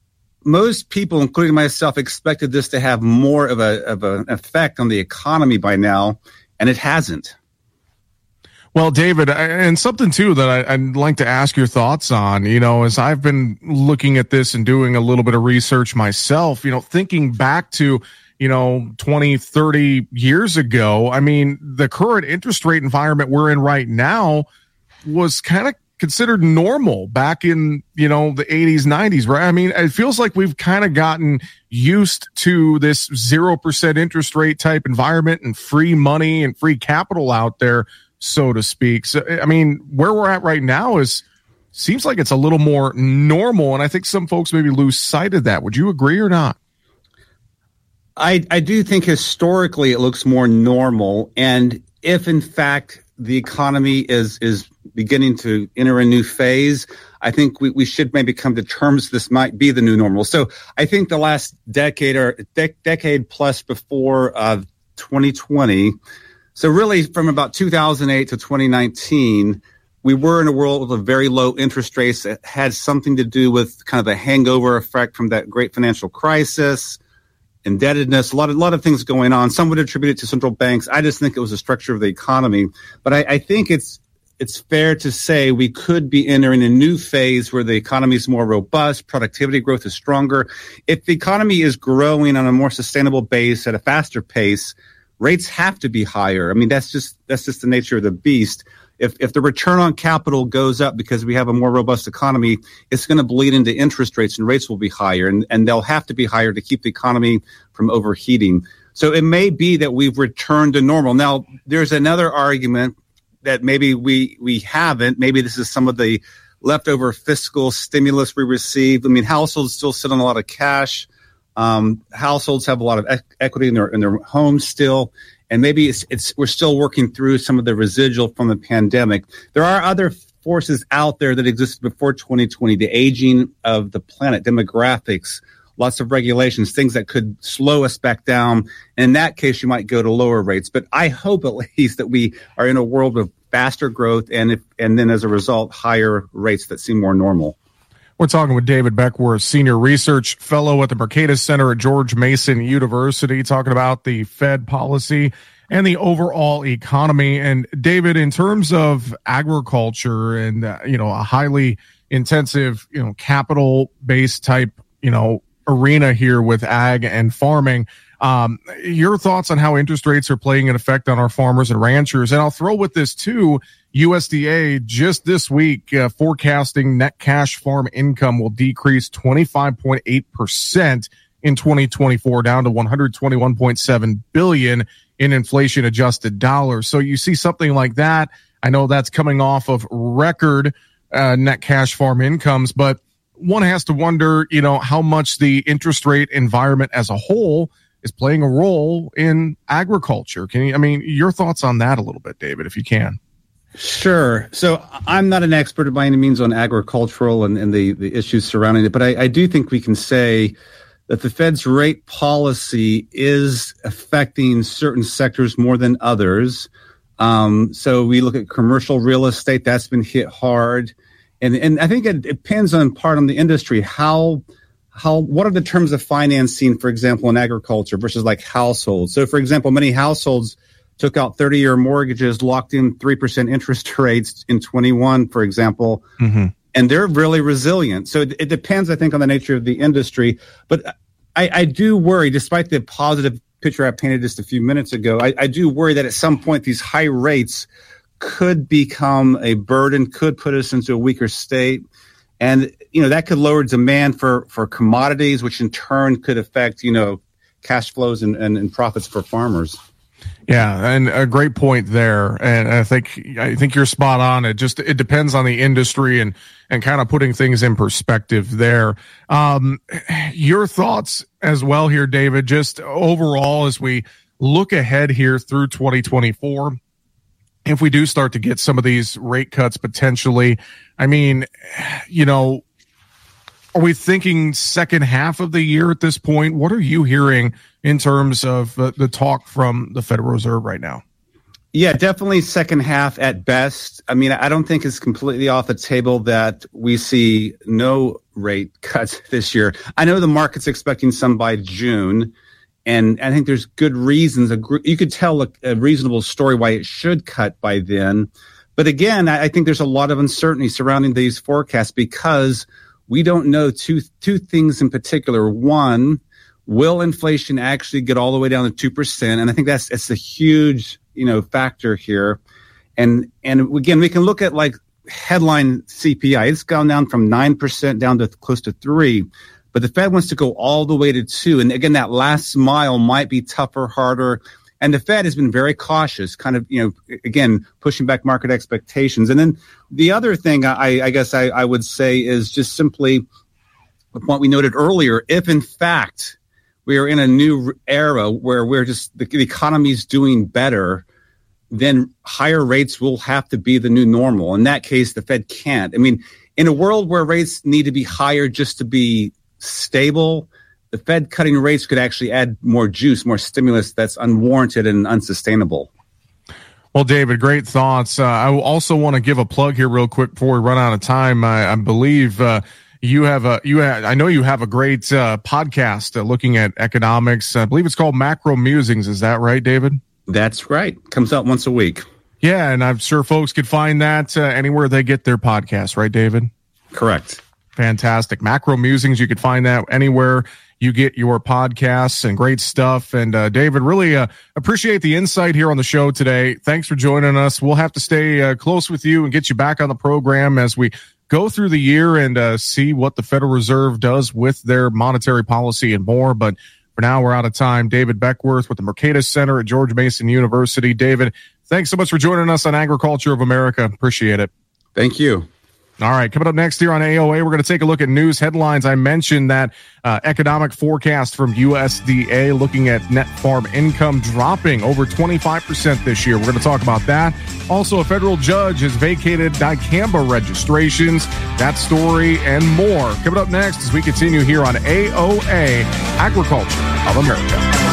Most people, including myself, expected this to have more of a of an effect on the economy by now, and it hasn't. Well, David, and something too that I, I'd like to ask your thoughts on, you know, as I've been looking at this and doing a little bit of research myself, you know, thinking back to, you know, twenty, thirty years ago, I mean, the current interest rate environment we're in right now was kind of considered normal back in, you know, the eighties, nineties, right? I mean, it feels like we've kind of gotten used to this zero percent interest rate type environment and free money and free capital out there, so to speak. So, I mean, where we're at right now is seems like it's a little more normal, and I think some folks maybe lose sight of that. Would you agree or not? I, I do think historically it looks more normal, and if in fact the economy is is beginning to enter a new phase, I think we, we should maybe come to terms this might be the new normal. So I think the last decade or de- decade plus before uh, twenty twenty, so really from about two thousand eight to twenty nineteen, we were in a world of very low interest rates that had something to do with kind of a hangover effect from that great financial crisis, indebtedness, a lot of, a lot of things going on. Some would attribute it to central banks. I just think it was the structure of the economy. But I, I think it's it's fair to say we could be entering a new phase where the economy is more robust, productivity growth is stronger. If the economy is growing on a more sustainable base at a faster pace, rates have to be higher. I mean, that's just that's just the nature of the beast. If if the return on capital goes up because we have a more robust economy, it's going to bleed into interest rates, and rates will be higher, and, and they'll have to be higher to keep the economy from overheating. So it may be that we've returned to normal. Now, there's another argument that maybe we we haven't. Maybe this is some of the leftover fiscal stimulus we received. I mean, households still sit on a lot of cash. Um, households have a lot of e- equity in their in their homes still, and maybe it's it's we're still working through some of the residual from the pandemic. There are other forces out there that existed before twenty twenty: the aging of the planet, demographics, lots of regulations, things that could slow us back down. And in that case, you might go to lower rates. But I hope at least that we are in a world of faster growth, and if, and then as a result, higher rates that seem more normal. We're talking with David Beckworth, Senior Research Fellow at the Mercatus Center at George Mason University, talking about the Fed policy and the overall economy. And David, in terms of agriculture and, uh, you know, a highly intensive, you know, capital-based type, you know, arena here with ag and farming, Um, your thoughts on how interest rates are playing an effect on our farmers and ranchers. And I'll throw with this too, U S D A just this week uh, forecasting net cash farm income will decrease twenty-five point eight percent in twenty twenty-four, down to one hundred twenty-one point seven billion dollars in inflation adjusted dollars. So you see something like that. I know that's coming off of record uh, net cash farm incomes, but one has to wonder, you know, how much the interest rate environment as a whole is playing a role in agriculture. Can you, I mean, your thoughts on that a little bit, David, if you can? Sure. So I'm not an expert by any means on agricultural and, and the, the issues surrounding it, but I, I do think we can say that the Fed's rate policy is affecting certain sectors more than others. Um, so we look at commercial real estate, that's been hit hard. And, and I think it depends on part on the industry, how How, what are the terms of financing, for example, in agriculture versus like households? So, for example, many households took out thirty-year mortgages, locked in three percent interest rates in twenty-one, for example, mm-hmm. and they're really resilient. So it, it depends, I think, on the nature of the industry. But I, I do worry, despite the positive picture I painted just a few minutes ago, I, I do worry that at some point these high rates could become a burden, could put us into a weaker state. And, you know, that could lower demand for, for commodities, which in turn could affect, you know, cash flows and, and, and profits for farmers. Yeah, and a great point there. And I think I think you're spot on. It just it depends on the industry and and kind of putting things in perspective there. Um, your thoughts as well here, David, just overall as we look ahead here through twenty twenty-four. If we do start to get some of these rate cuts potentially, I mean, you know, are we thinking second half of the year at this point? What are you hearing in terms of uh, the talk from the Federal Reserve right now? Yeah, definitely second half at best. I mean, I don't think it's completely off the table that we see no rate cuts this year. I know the market's expecting some by June. And I think there's good reasons. You could tell a, a reasonable story why it should cut by then. But again, I think there's a lot of uncertainty surrounding these forecasts because we don't know two two things in particular. One, will inflation actually get all the way down to two percent? And I think that's it's a huge, you know, factor here. And and again, we can look at like headline C P I. It's gone down from nine percent down to close to three. But the Fed wants to go all the way to two. And again, that last mile might be tougher, harder. And the Fed has been very cautious, kind of, you know, again, pushing back market expectations. And then the other thing I, I guess I, I would say is just simply the point we noted earlier. If in fact we are in a new era where we're just, the, the economy is doing better, then higher rates will have to be the new normal. In that case, the Fed can't. I mean, in a world where rates need to be higher just to be stable, the Fed cutting rates could actually add more juice, more stimulus that's unwarranted and unsustainable. Well, David, great thoughts. Uh, I also want to give a plug here real quick before we run out of time. I, I believe uh, you have a you. Have, I know you have a great uh, podcast uh, looking at economics. I believe it's called Macro Musings. Is that right, David? That's right. Comes out once a week. Yeah, and I'm sure folks could find that uh, anywhere they get their podcasts, right, David? Correct. Fantastic. Macro Musings, you could find that anywhere you get your podcasts, and great stuff. And uh, David, really uh, appreciate the insight here on the show today. Thanks for joining us. We'll have to stay uh, close with you and get you back on the program as we go through the year and uh, see what the Federal Reserve does with their monetary policy and more. But for now, we're out of time. David Beckworth with the Mercatus Center at George Mason University. David, thanks so much for joining us on Agriculture of America. Appreciate it. Thank you. All right, coming up next here on A O A, we're going to take a look at news headlines. I mentioned that uh, economic forecast from U S D A looking at net farm income dropping over twenty-five percent this year. We're going to talk about that. Also, a federal judge has vacated dicamba registrations. That story and more. Coming up next as we continue here on A O A, Agriculture of America.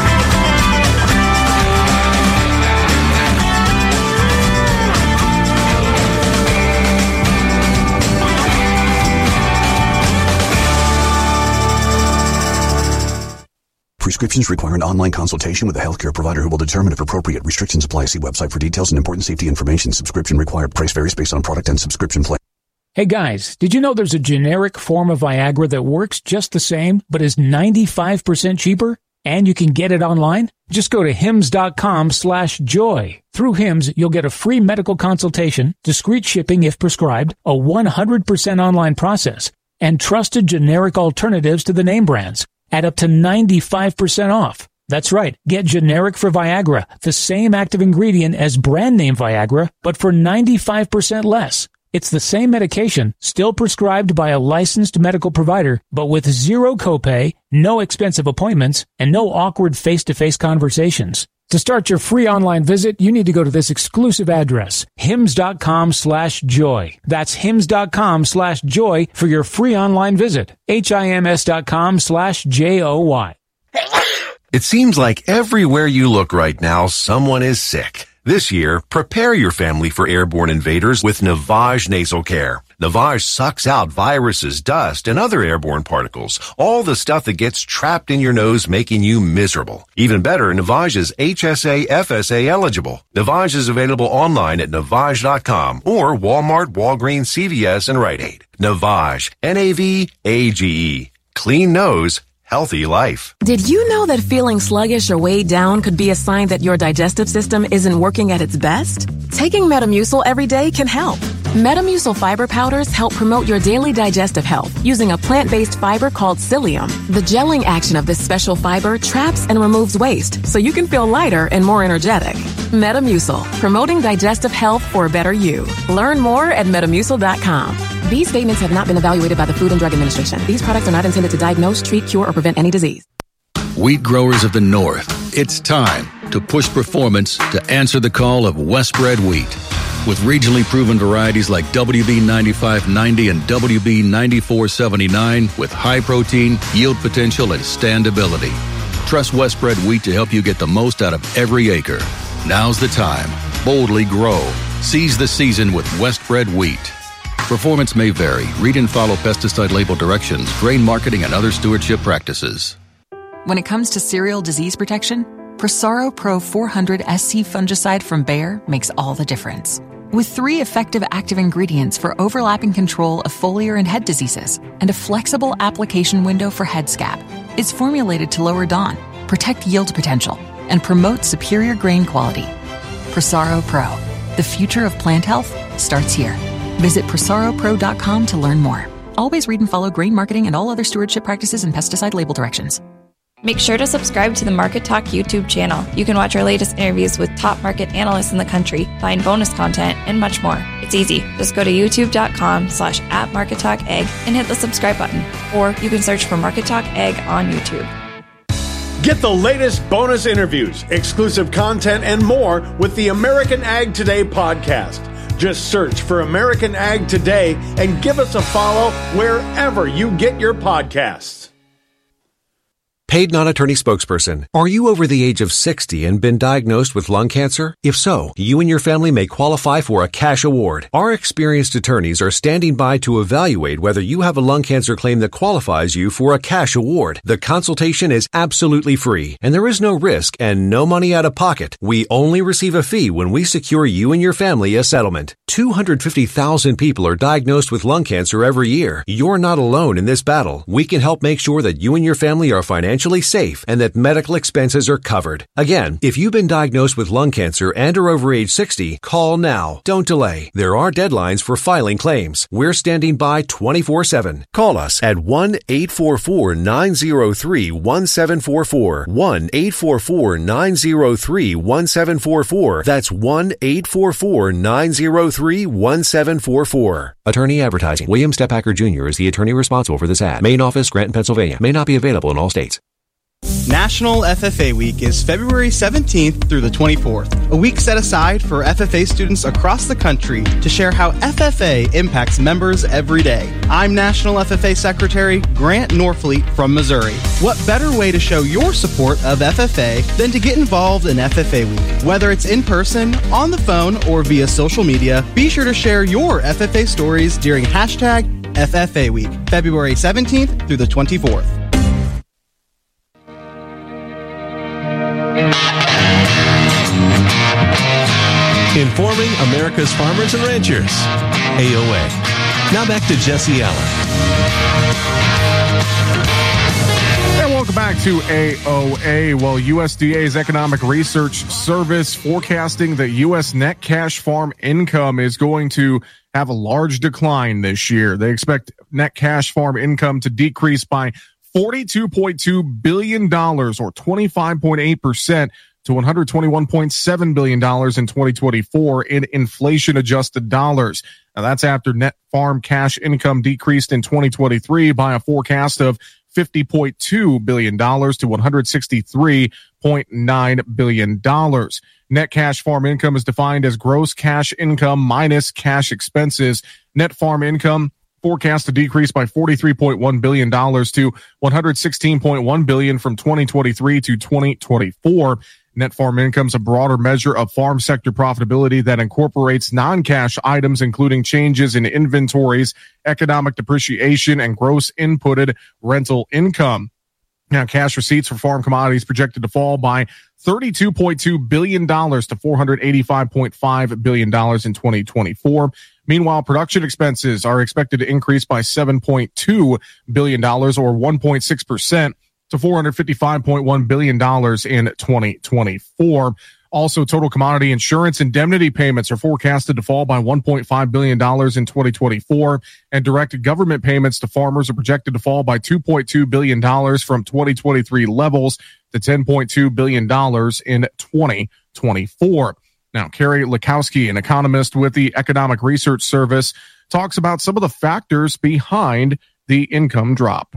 Prescriptions require an online consultation with a healthcare provider who will determine if appropriate. Restrictions apply. See website for details and important safety information. Subscription required. Price varies based on product and subscription plan. Hey guys, did you know there's a generic form of Viagra that works just the same, but is ninety-five percent cheaper? And you can get it online? Just go to hims.com slash joy. Through Hims, you'll get a free medical consultation, discreet shipping if prescribed, a one hundred percent online process, and trusted generic alternatives to the name brands at up to ninety-five percent off. That's right. Get generic for Viagra, the same active ingredient as brand name Viagra, but for ninety-five percent less. It's the same medication, still prescribed by a licensed medical provider, but with zero copay, no expensive appointments, and no awkward face-to-face conversations. To start your free online visit, you need to go to this exclusive address, hims.com slash joy. That's hims.com slash joy for your free online visit. H-I-M-S dot com slash J-O-Y. It seems like everywhere you look right now, someone is sick. This year, prepare your family for airborne invaders with Navage Nasal Care. Navage sucks out viruses, dust, and other airborne particles, all the stuff that gets trapped in your nose making you miserable. Even better, Navage is H S A F S A eligible. Navage is available online at navage dot com or Walmart, Walgreens, C V S, and Rite Aid. Navage, N A V A G E. Clean nose, healthy life. Did you know that feeling sluggish or weighed down could be a sign that your digestive system isn't working at its best? Taking Metamucil every day can help. Metamucil fiber powders help promote your daily digestive health using a plant-based fiber called psyllium. The gelling action of this special fiber traps and removes waste so you can feel lighter and more energetic. Metamucil, promoting digestive health for a better you. Learn more at metamucil dot com. These statements have not been evaluated by the Food and Drug Administration. These products are not intended to diagnose, treat, cure, or prevent any disease. Wheat growers of the North, it's time to push performance to answer the call of Westbred wheat. With regionally proven varieties like W B ninety-five ninety and W B ninety-four seventy-nine with high protein, yield potential, and standability. Trust Westbred wheat to help you get the most out of every acre. Now's the time. Boldly grow. Seize the season with Westbred wheat. Performance may vary. Read and follow pesticide label directions, grain marketing, and other stewardship practices. When it comes to cereal disease protection, Prosaro Pro four hundred S C fungicide from Bayer makes all the difference. With three effective active ingredients for overlapping control of foliar and head diseases and a flexible application window for head scab, it's formulated to lower D O N, protect yield potential, and promote superior grain quality. Prosaro Pro, the future of plant health starts here. Visit prosaro pro dot com to learn more. Always read and follow grain marketing and all other stewardship practices and pesticide label directions. Make sure to subscribe to the Market Talk YouTube channel. You can watch our latest interviews with top market analysts in the country, find bonus content, and much more. It's easy. Just go to youtube.com slash at Market Talk Ag and hit the subscribe button. Or you can search for Market Talk Ag on YouTube. Get the latest bonus interviews, exclusive content, and more with the American Ag Today podcast. Just search for American Ag Today and give us a follow wherever you get your podcasts. Paid non-attorney spokesperson. Are you over the age of sixty and been diagnosed with lung cancer? If so, you and your family may qualify for a cash award. Our experienced attorneys are standing by to evaluate whether you have a lung cancer claim that qualifies you for a cash award. The consultation is absolutely free, and there is no risk and no money out of pocket. We only receive a fee when we secure you and your family a settlement. two hundred fifty thousand people are diagnosed with lung cancer every year. You're not alone in this battle. We can help make sure that you and your family are financially safe and that medical expenses are covered. Again, if you've been diagnosed with lung cancer and are over age sixty, call now. Don't delay. There are deadlines for filing claims. We're standing by twenty-four seven. Call us at one eight four four, nine zero three, one seven four four. one eight four four, nine zero three, one seven four four. That's one eight four four, nine zero three, one seven four four. Attorney advertising. William Stepacker Junior is the attorney responsible for this ad. Main office, Granton, Pennsylvania. May not be available in all states. National F F A Week is February seventeenth through the twenty-fourth, a week set aside for F F A students across the country to share how F F A impacts members every day. I'm National F F A Secretary Grant Norfleet from Missouri. What better way to show your support of F F A than to get involved in F F A Week? Whether it's in person, on the phone, or via social media, be sure to share your F F A stories during hashtag F F A Week, February seventeenth through the twenty-fourth. Informing America's farmers and ranchers. A O A. Now back to Jesse Allen. And welcome back to A O A. Well, U S D A's Economic Research Service forecasting that U S net cash farm income is going to have a large decline this year. They expect net cash farm income to decrease by forty-two point two billion dollars or twenty-five point eight percent to one hundred twenty-one point seven billion dollars in twenty twenty-four in inflation-adjusted dollars. Now, that's after net farm cash income decreased in twenty twenty-three by a forecast of fifty point two billion dollars to one hundred sixty-three point nine billion dollars. Net cash farm income is defined as gross cash income minus cash expenses. Net farm income forecast to decrease by forty-three point one billion dollars to one hundred sixteen point one billion dollars from twenty twenty-three to twenty twenty-four. Net farm income is a broader measure of farm sector profitability that incorporates non-cash items, including changes in inventories, economic depreciation, and gross inputted rental income. Now, cash receipts for farm commodities projected to fall by thirty-two point two billion dollars to four hundred eighty-five point five billion dollars in twenty twenty-four. Meanwhile, production expenses are expected to increase by seven point two billion dollars or one point six percent to four hundred fifty-five point one billion dollars in twenty twenty-four. Also, total commodity insurance indemnity payments are forecasted to fall by one point five billion dollars in twenty twenty-four, and direct government payments to farmers are projected to fall by two point two billion dollars from twenty twenty-three levels to ten point two billion dollars in twenty twenty-four. Now, Carrie Lakowski, an economist with the Economic Research Service, talks about some of the factors behind the income drop.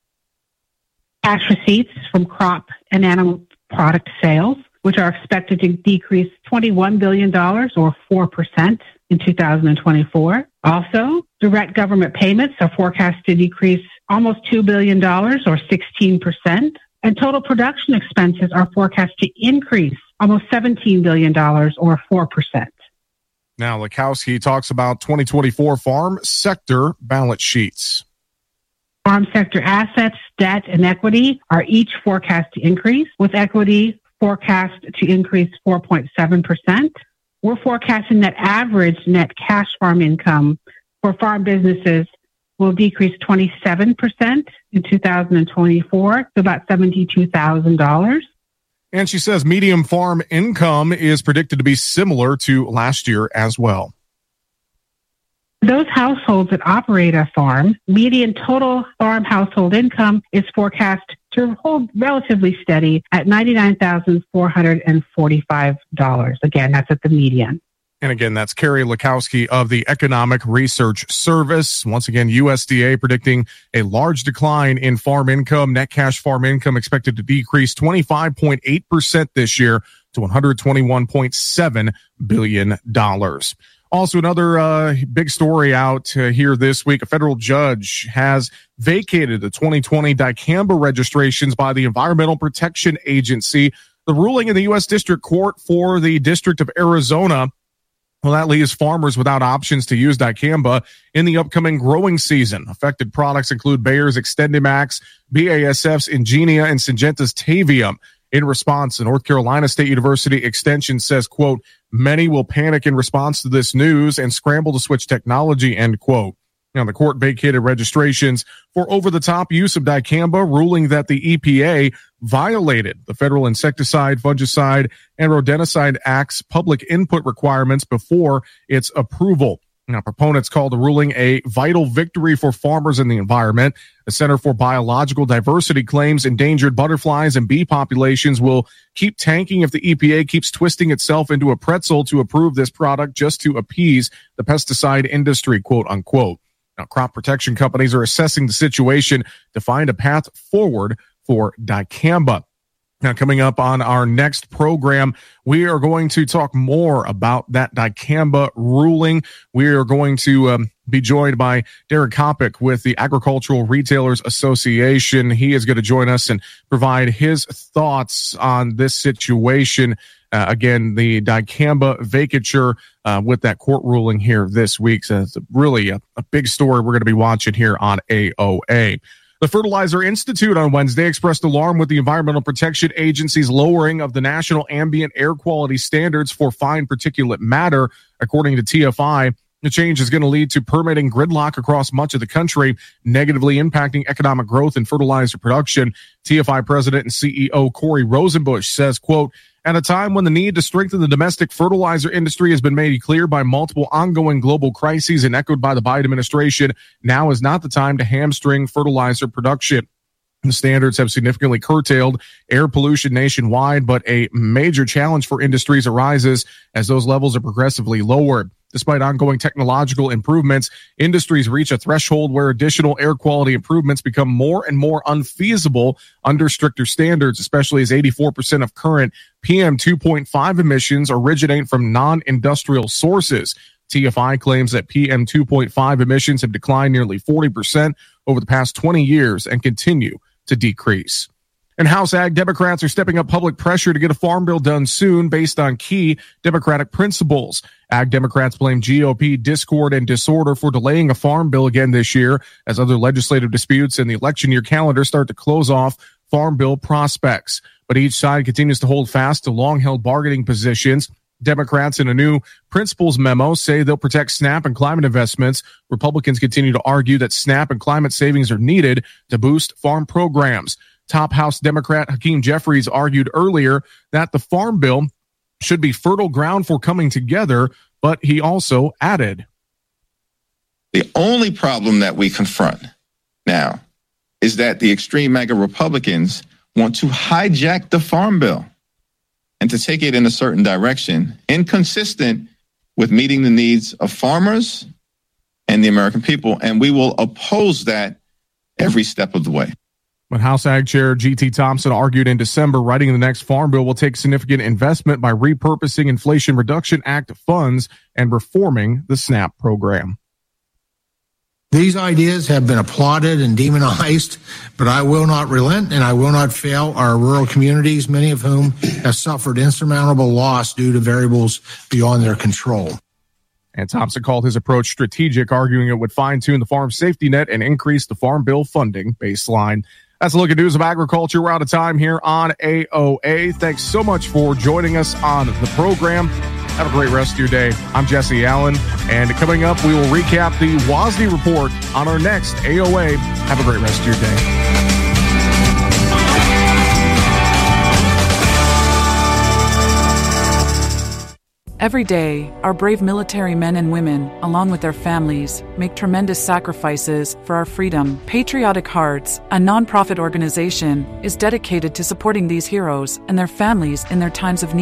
Cash receipts from crop and animal product sales, which are expected to decrease twenty-one billion dollars or four percent in two thousand twenty-four. Also, direct government payments are forecast to decrease almost two billion dollars or sixteen percent. And total production expenses are forecast to increase almost seventeen billion dollars or four percent. Now, Lakowski talks about twenty twenty-four farm sector balance sheets. Farm sector assets, debt, and equity are each forecast to increase, with equity forecast to increase four point seven percent. We're forecasting that average net cash farm income for farm businesses will decrease twenty-seven percent in two thousand twenty-four to about seventy-two thousand dollars. And she says medium farm income is predicted to be similar to last year as well. Those households that operate a farm, median total farm household income is forecast to hold relatively steady at ninety-nine thousand four hundred forty-five dollars. Again, that's at the median. And again, that's Carrie Lakowski of the Economic Research Service. Once again, U S D A predicting a large decline in farm income. Net cash farm income expected to decrease twenty-five point eight percent this year to one hundred twenty-one point seven billion dollars. Also, another uh, big story out uh, here this week. A federal judge has vacated the twenty twenty dicamba registrations by the Environmental Protection Agency. The ruling in the U S District Court for the District of Arizona, well, that leaves farmers without options to use dicamba in the upcoming growing season. Affected products include Bayer's XtendiMax, B A S F's Ingenia, and Syngenta's Tavium. In response, the North Carolina State University Extension says, quote, many will panic in response to this news and scramble to switch technology, end quote. Now, the court vacated registrations for over-the-top use of dicamba, ruling that the E P A violated the Federal Insecticide, Fungicide, and Rodenticide Act's public input requirements before its approval. Now, proponents call the ruling a vital victory for farmers and the environment. The Center for Biological Diversity claims endangered butterflies and bee populations will keep tanking if the E P A keeps twisting itself into a pretzel to approve this product just to appease the pesticide industry, quote unquote. Now, crop protection companies are assessing the situation to find a path forward for dicamba. Now, coming up on our next program, we are going to talk more about that dicamba ruling. We are going to um, be joined by Derek Kopic with the Agricultural Retailers Association. He is going to join us and provide his thoughts on this situation. Uh, again, the dicamba vacature uh, with that court ruling here this week. So it's really a, a big story we're going to be watching here on A O A. The Fertilizer Institute on Wednesday expressed alarm with the Environmental Protection Agency's lowering of the national ambient air quality standards for fine particulate matter. According to T F I, the change is going to lead to permitting gridlock across much of the country, negatively impacting economic growth and fertilizer production. T F I President and C E O Corey Rosenbusch says, quote, at a time when the need to strengthen the domestic fertilizer industry has been made clear by multiple ongoing global crises and echoed by the Biden administration, now is not the time to hamstring fertilizer production. The standards have significantly curtailed air pollution nationwide, but a major challenge for industries arises as those levels are progressively lowered. Despite ongoing technological improvements, industries reach a threshold where additional air quality improvements become more and more unfeasible under stricter standards, especially as eighty-four percent of current P M two point five emissions originate from non-industrial sources. T F I claims that P M two point five emissions have declined nearly forty percent over the past twenty years and continue to decrease. And House Ag Democrats are stepping up public pressure to get a farm bill done soon based on key Democratic principles. Ag Democrats blame G O P discord and disorder for delaying a farm bill again this year as other legislative disputes in the election year calendar start to close off farm bill prospects. But each side continues to hold fast to long-held bargaining positions. Democrats in a new principles memo say they'll protect SNAP and climate investments. Republicans continue to argue that SNAP and climate savings are needed to boost farm programs. Top House Democrat Hakeem Jeffries argued earlier that the farm bill should be fertile ground for coming together, but he also added, the only problem that we confront now is that the extreme MAGA Republicans want to hijack the farm bill and to take it in a certain direction, inconsistent with meeting the needs of farmers and the American people. And we will oppose that every step of the way. But House Ag Chair G T Thompson argued in December writing the next farm bill will take significant investment by repurposing Inflation Reduction Act funds and reforming the SNAP program. These ideas have been applauded and demonized, but I will not relent and I will not fail our rural communities, many of whom have suffered insurmountable loss due to variables beyond their control. And Thompson called his approach strategic, arguing it would fine-tune the farm safety net and increase the farm bill funding baseline. That's a look at news of agriculture. We're out of time here on A O A. Thanks so much for joining us on the program. Have a great rest of your day. I'm Jesse Allen, and coming up, we will recap the WASDE report on our next A O A. Have a great rest of your day. Every day, our brave military men and women, along with their families, make tremendous sacrifices for our freedom. Patriotic Hearts, a nonprofit organization, is dedicated to supporting these heroes and their families in their times of need.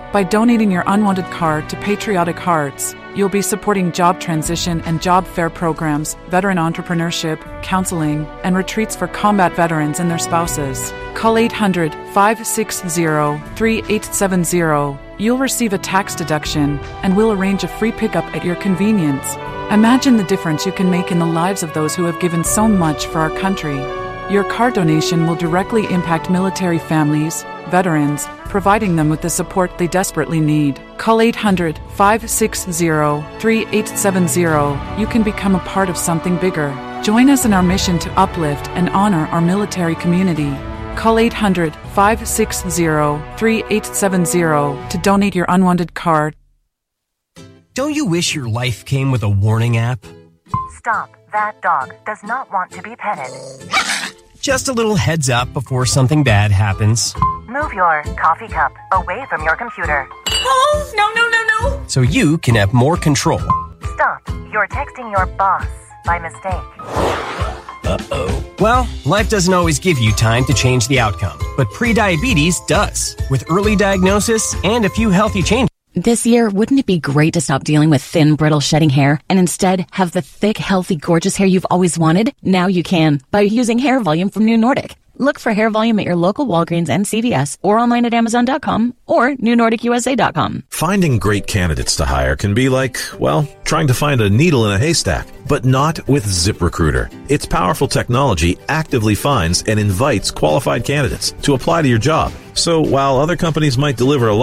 By donating your unwanted card to Patriotic Hearts, you'll be supporting job transition and job fair programs, veteran entrepreneurship, counseling, and retreats for combat veterans and their spouses. Call eight hundred, five six zero, three eight seven zero. You'll receive a tax deduction, and we'll arrange a free pickup at your convenience. Imagine the difference you can make in the lives of those who have given so much for our country. Your card donation will directly impact military families, veterans, providing them with the support they desperately need. Call eight hundred, five six zero, three eight seven zero. You can become a part of something bigger. Join us in our mission to uplift and honor our military community. Call eight hundred, five six zero, three eight seven zero to donate your unwanted card. Don't you wish your life came with a warning app? Stop. That dog does not want to be petted. Just a little heads up before something bad happens. Move your coffee cup away from your computer. Oh, no, no, no, no. So you can have more control. Stop. You're texting your boss by mistake. Uh-oh. Well, life doesn't always give you time to change the outcome, but prediabetes does. With early diagnosis and a few healthy changes. This year, wouldn't it be great to stop dealing with thin, brittle, shedding hair and instead have the thick, healthy, gorgeous hair you've always wanted? Now you can by using Hair Volume from New Nordic. Look for Hair Volume at your local Walgreens and C V S or online at amazon dot com or new nordic u s a dot com. Finding great candidates to hire can be like, well, trying to find a needle in a haystack, but not with ZipRecruiter. Its powerful technology actively finds and invites qualified candidates to apply to your job. So while other companies might deliver a